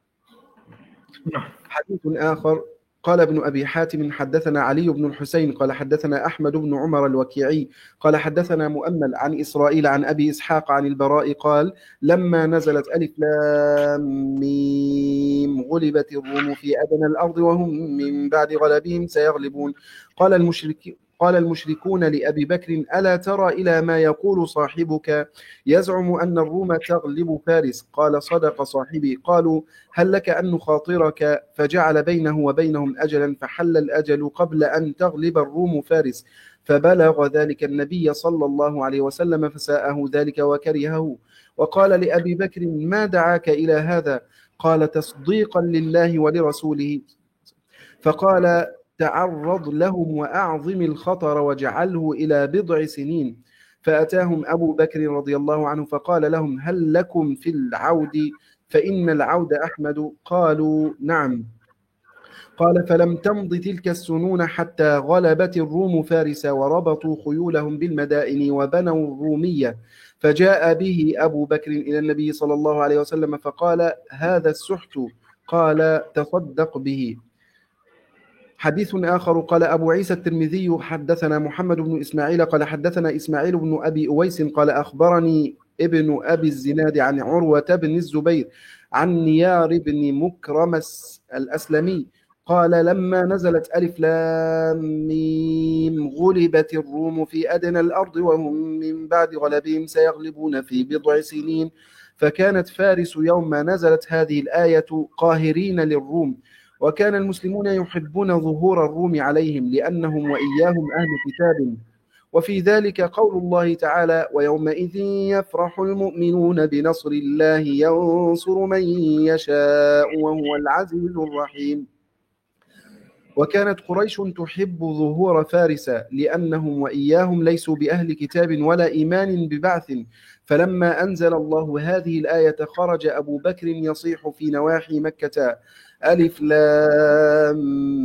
حديث آخر قال ابن أبي حاتم حدثنا علي بن الحسين قال حدثنا أحمد بن عمر الوكيعي قال حدثنا مؤمل عن إسرائيل عن أبي إسحاق عن البراء قال لما نزلت ألف لام ميم غلبت الروم في أدنى الأرض وهم من بعد غلبهم سيغلبون. قال المشرك قال المشركون لأبي بكر ألا ترى إلى ما يقول صاحبك يزعم أن الروم تغلب فارس؟ قال صدق صاحبي. قالوا هل لك أن نخاطرك؟ فجعل بينه وبينهم أجلا فحل الأجل قبل أن تغلب الروم فارس، فبلغ ذلك النبي صلى الله عليه وسلم فساءه ذلك وكرهه، وقال لأبي بكر ما دعاك إلى هذا؟ قال تصديقا لله ولرسوله. فقال تعرض لهم وأعظم الخطر واجعله إلى بضع سنين. فأتاهم أبو بكر رضي الله عنه فقال لهم هل لكم في العود؟ فإن العود أحمد. قالوا نعم. قال فلم تمض تلك السنون حتى غلبت الروم فارس وربطوا خيولهم بالمدائن وبنوا الرومية، فجاء به أبو بكر إلى النبي صلى الله عليه وسلم فقال هذا السحت. قال تصدق به. حديث آخر قال أبو عيسى الترمذي حدثنا محمد بن إسماعيل قال حدثنا إسماعيل بن أبي أويس قال أخبرني ابن أبي الزناد عن عروة بن الزبير عن نيار بن مكرمس الأسلمي قال لما نزلت ألف لام ميم غلبت الروم في أدنى الأرض وهم من بعد غلبهم سيغلبون في بضع سنين، فكانت فارس يوم ما نزلت هذه الآية قاهرين للروم، وكان المسلمون يحبون ظهور الروم عليهم لأنهم وإياهم أهل كتاب. وفي ذلك قول الله تعالى ويومئذ يفرح المؤمنون بنصر الله ينصر من يشاء وهو العزيز الرحيم. وكانت قريش تحب ظهور فارس لأنهم وإياهم ليسوا بأهل كتاب ولا إيمان ببعث، فلما أنزل الله هذه الآية خرج أبو بكر يصيح في نواحي مكة ألف لام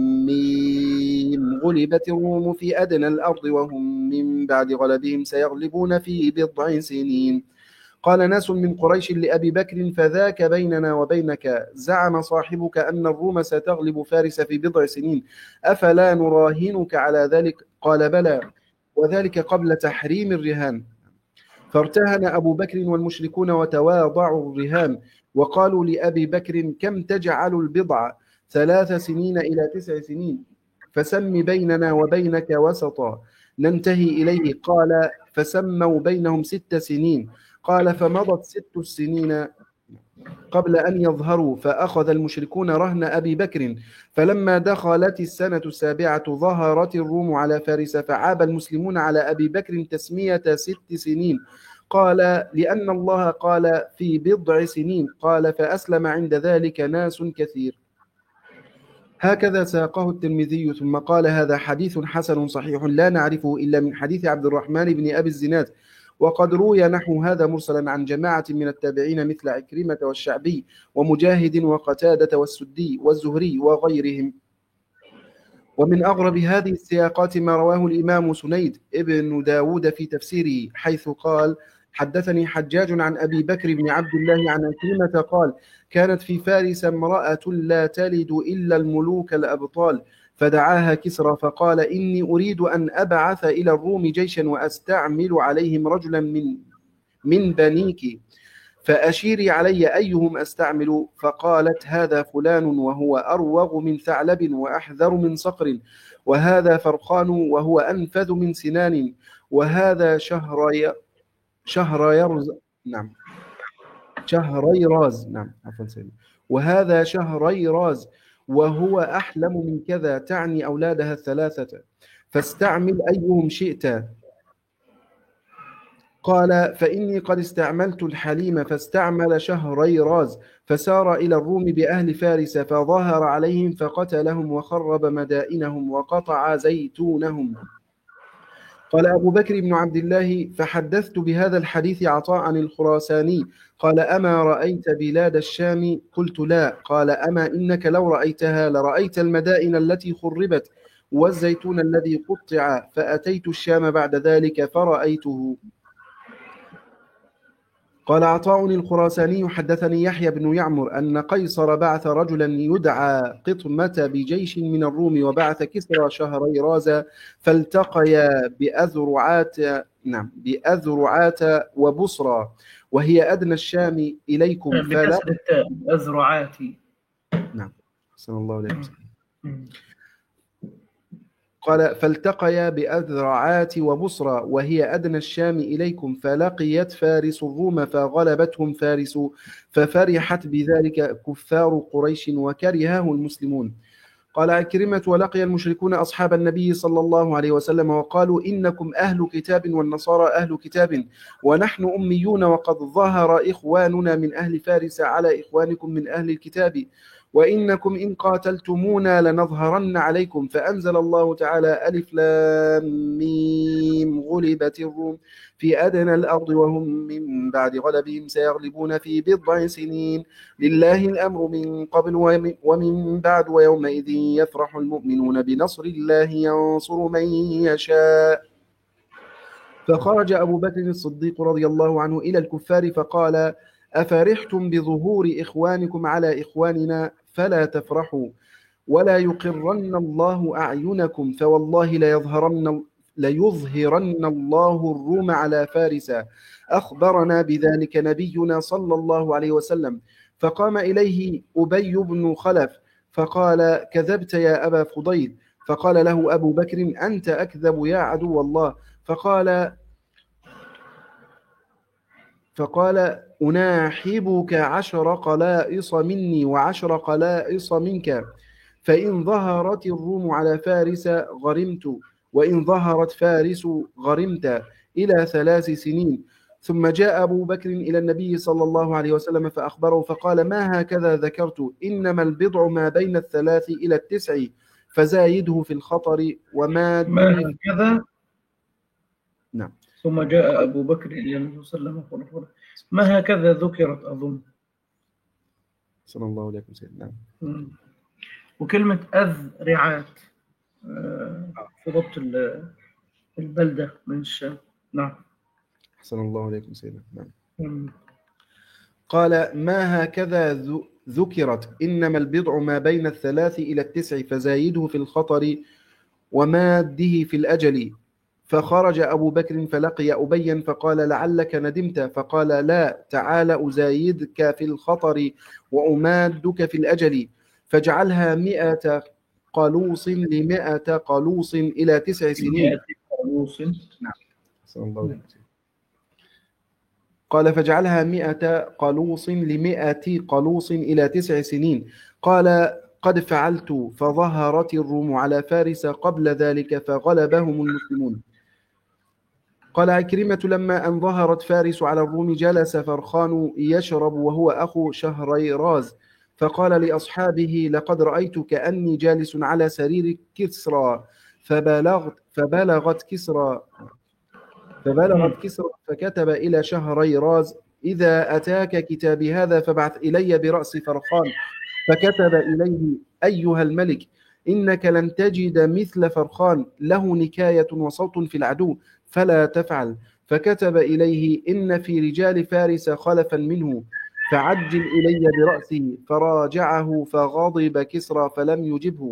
ميم غلبت الروم في أدنى الأرض وهم من بعد غلبهم سيغلبون في بضع سنين. قال ناس من قريش لأبي بكر فذاك بيننا وبينك، زعم صاحبك أن الروم ستغلب فارس في بضع سنين، أفلا نراهنك على ذلك؟ قال بلى، وذلك قبل تحريم الرهان. فارتهن أبو بكر والمشركون وتواضعوا الرهان، وقالوا لأبي بكر كم تجعل البضع؟ ثلاث سنين إلى تسع سنين، فسم بيننا وبينك وسطا ننتهي إليه. قال فسموا بينهم ست سنين. قال فمضت ست سنين قبل أن يظهروا، فأخذ المشركون رهن أبي بكر، فلما دخلت السنة السابعة ظهرت الروم على فارس، فعاب المسلمون على أبي بكر تسمية ست سنين. قال لأن الله قال في بضع سنين. قال فأسلم عند ذلك ناس كثير. هكذا ساقه الترمذي ثم قال هذا حديث حسن صحيح لا نعرفه إلا من حديث عبد الرحمن بن أبي الزناد، وقد روي نحو هذا مرسلا عن جماعة من التابعين مثل عكرمة والشعبي ومجاهد وقتادة والسدي والزهري وغيرهم. ومن أغرب هذه السياقات ما رواه الإمام سنيد ابن داود في تفسيره، حيث قال حدثني حجاج عن أبي بكر بن عبد الله عن عكرمة قال كانت في فارس امرأة لا تلد إلا الملوك الأبطال، فدعاها كسرى فقال إني أريد أن أبعث إلى الروم جيشا وأستعمل عليهم رجلا من من بنيك، فأشيري علي أيهم أستعمل. فقالت هذا فلان وهو أروغ من ثعلب وأحذر من صقر، وهذا فرخان وهو أنفذ من سنان، وهذا شهر شهر يرز نعم شهري راز نعم عفوا سيدي وهذا شهري راز وهو أحلم من كذا، تعني أولادها الثلاثة، فاستعمل أيهم شئت. قال فإني قد استعملت الحليم، فاستعمل شهري راز، فسار إلى الروم بأهل فارس، فظهر عليهم فقتلهم وخرب مدائنهم وقطع زيتونهم. قال أبو بكر بن عبد الله فحدثت بهذا الحديث عطاء الخراساني، قال أما رأيت بلاد الشام؟ قلت لا. قال أما إنك لو رأيتها لرأيت المدائن التي خربت والزيتون الذي قطع. فأتيت الشام بعد ذلك فرأيته. قال عطاء الخراساني حدثني يحيى بن يعمر أن قيصر بعث رجلا يدعى قطمة بجيش من الروم، وبعث كسرى شهري رازا، فالتقيا بأذرعات نعم بأذرعات وبصرى، وهي أدنى الشام إليكم. فلا بكسر التاء أذرعاتي. نعم صلى الله عليه وسلم. قال فالتقيا بأذرعات وبصرى وهي أدنى الشام إليكم، فلقيت فارس الروم فغلبتهم فارس، ففرحت بذلك كفار قريش وكرهه المسلمون. قال عكرمة ولقي المشركون أصحاب النبي صلى الله عليه وسلم وقالوا إنكم أهل كتاب والنصارى أهل كتاب ونحن أميون، وقد ظهر إخواننا من أهل فارس على إخوانكم من أهل الكتاب، وإنكم إن قاتلتمونا لنظهرن عليكم. فأنزل الله تعالى ألف لام ميم غلبت الروم في أدنى الأرض وهم من بعد غلبهم سيغلبون في بضع سنين، لله الأمر من قبل ومن بعد، ويومئذ يفرح المؤمنون بنصر الله ينصر من يشاء. فخرج أبو بكر الصديق رضي الله عنه إلى الكفار فقال أفرحتم بظهور إخوانكم على إخواننا؟ فلا تفرحوا ولا يقرن الله أعينكم، فوالله ليظهرن ليظهرن الله الروم على فارس. أخبرنا بذلك نبينا صلى الله عليه وسلم. فقام إليه أبي بن خلف فقال كذبت يا أبا فضيل. فقال له أبو بكر أنت أكذب يا عدو الله. فقال فقال أناحبك عشر قلائص مني وعشر قلائص منك، فإن ظهرت الروم على فارس غرمت، وإن ظهرت فارس غرمت، إلى ثلاث سنين. ثم جاء أبو بكر إلى النبي صلى الله عليه وسلم فأخبره فقال ما هكذا ذكرت، إنما البضع ما بين الثلاث إلى التسع، فزايده في الخطر وما ما هكذا. نعم. ثم جاء أبو بكر إلى النبي صلى الله عليه وسلم ما هكذا ذكرت أظن صلى الله عليه وسلم. نعم. وكلمة أذرعات في ضبط البلدة من الشام. نعم. صلى الله عليه وسلم. نعم. مم. قال ما هكذا ذكرت، إنما البضع ما بين الثلاث إلى التسع، فزايده في الخطر وماده في الأجل. فخرج أبو بكر فلقي أبيا فقال لعلك ندمت. فقال لا، تعال أزايدك في الخطر وأمادك في الأجل، فاجعلها مئة قلوص لمئة قلوص إلى تسع سنين. قلوص. نعم. صلى الله عليه وسلم. قال فاجعلها مئة قلوص لمئة قلوص إلى تسع سنين. قال قد فعلت. فظهرت الروم على فارس قبل ذلك فغلبهم المسلمون. قال عكرمة لما أن ظهرت فارس على الروم جلس فرخان يشرب وهو أخو شهري راز، فقال لأصحابه لقد رأيت كأني جالس على سرير كسرى، فبلغت فبلغت كسرى فبلغت كسرى فكتب إلى شهري راز إذا أتاك كتابي هذا فابعث إلي برأس فرخان. فكتب إليه أيها الملك إنك لن تجد مثل فرخان، له نكاية وصوت في العدو، فلا تفعل. فكتب إليه إن في رجال فارس خلفا منه، فعجل إلي برأسه. فراجعه فغضب كسرى فلم يجبه.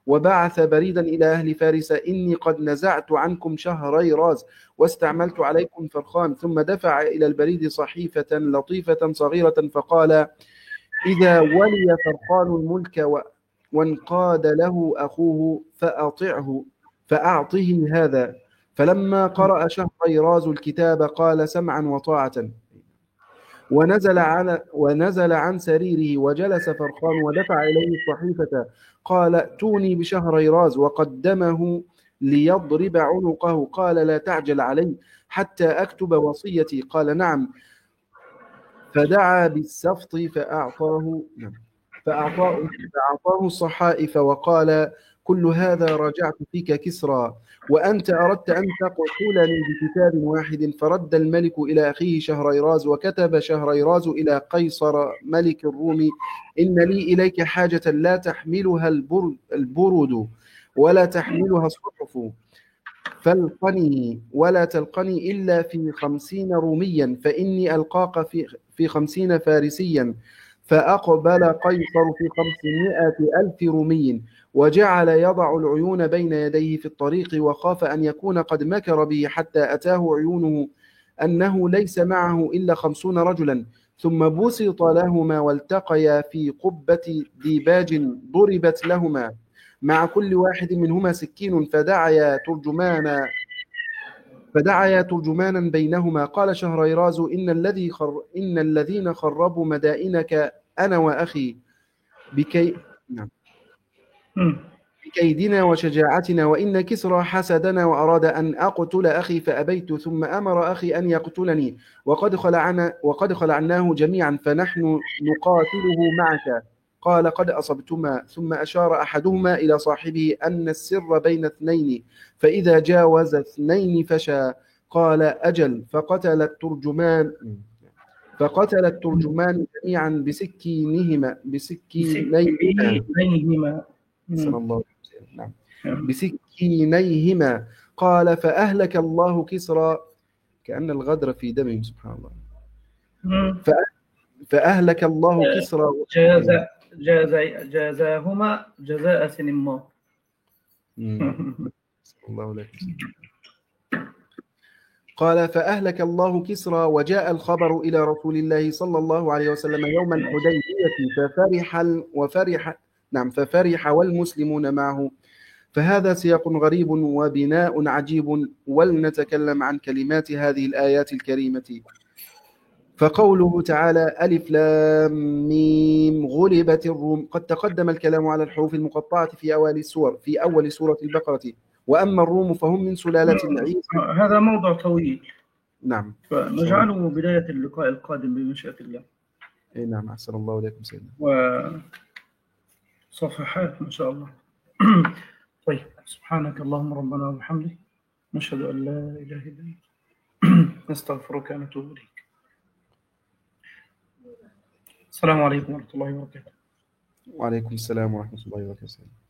وبعث بريدا إلى أهل فارس إني قد نزعت عنكم شهري راز واستعملت عليكم فرخان. ثم دفع إلى البريد صحيفة لطيفة صغيرة فقال إذا ولي فرخان الملك وانقاد له أخوه فأطعه فأعطه هذا. فلما قرأ شهريراز الكتاب قال سمعا وطاعة، ونزل على ونزل عن سريره وجلس فرخان ودفع إليه الصحيفة قال ائتوني بشهريراز وقدمه ليضرب عنقه. قال لا تعجل علي حتى أكتب وصيتي. قال نعم. فدعا بالسفط فأعطاه فأعطاه, فأعطاه الصحائف وقال كل هذا رجعت فيك كسرى، وأنت أردت أن تقتلني بكتاب واحد. فرد الملك إلى أخيه شهريراز، وكتب شهريراز إلى قيصر ملك الروم إن لي إليك حاجة لا تحملها البرد ولا تحملها الصحف، فالقني ولا تلقني إلا في خمسين روميا، فإني ألقاك في, في خمسين فارسيا. فأقبل قيصر في خمسمائة ألف رومي، وجعل يضع العيون بين يديه في الطريق، وخاف أن يكون قد مكر به حتى أتاه عيونه أنه ليس معه إلا خمسون رجلا. ثم بسط لهما والتقيا في قبة ديباج ضربت لهما مع كل واحد منهما سكين، فدعيا ترجمانا فدعيا ترجمانا بينهما. قال شهريراز إن الذي خر إن الذين خربوا مدائنك أنا وأخي بكي نعم. بكيدنا وشجاعتنا، وإن كسرى حسدنا وأراد أن أقتل أخي فأبيت، ثم أمر أخي أن يقتلني، وقد خلعنا وقد خلعناه جميعا، فنحن نقاتله معك. قال قد أصبتما. ثم أشار أحدهما إلى صاحبه أن السر بين اثنين، فإذا جاوز اثنين فشى. قال أجل. فقتل الترجمان فقتل الترجمان جميعا بسكينهما بسكينيهما صلى الله نعم بسكينيهما. قال فأهلك الله كسرى، كأن الغدر في دمهم سبحان الله. فأهلك الله كسرى جازا جازا جازاهما جزاء سنما. الله لك. قال فأهلك الله كسرى، وجاء الخبر إلى رسول الله صلى الله عليه وسلم يوم الحديبية ففرح وفرح نعم ففرح والمسلمون معه. فهذا سياق غريب وبناء عجيب، ولنتكلم عن كلمات هذه الآيات الكريمة. فقوله تعالى ألف لام ميم غلبت الروم، قد تقدم الكلام على الحروف المقطعة في أول السور في أول سورة البقرة، وأما الروم فهم من سلالة العيس. هذا موضوع طويل. نعم. فنجعله بداية اللقاء القادم بمشيئة الله. إيه نعم. أحسن الله إليكم سيدنا. وصفحات إن شاء الله. طيب سبحانك اللهم ربنا وبحمدك نشهد أن لا إله إلا أنت نستغفرك ونتوب إليك. السلام عليكم ورحمة الله وبركاته. وعليكم السلام ورحمة الله وبركاته.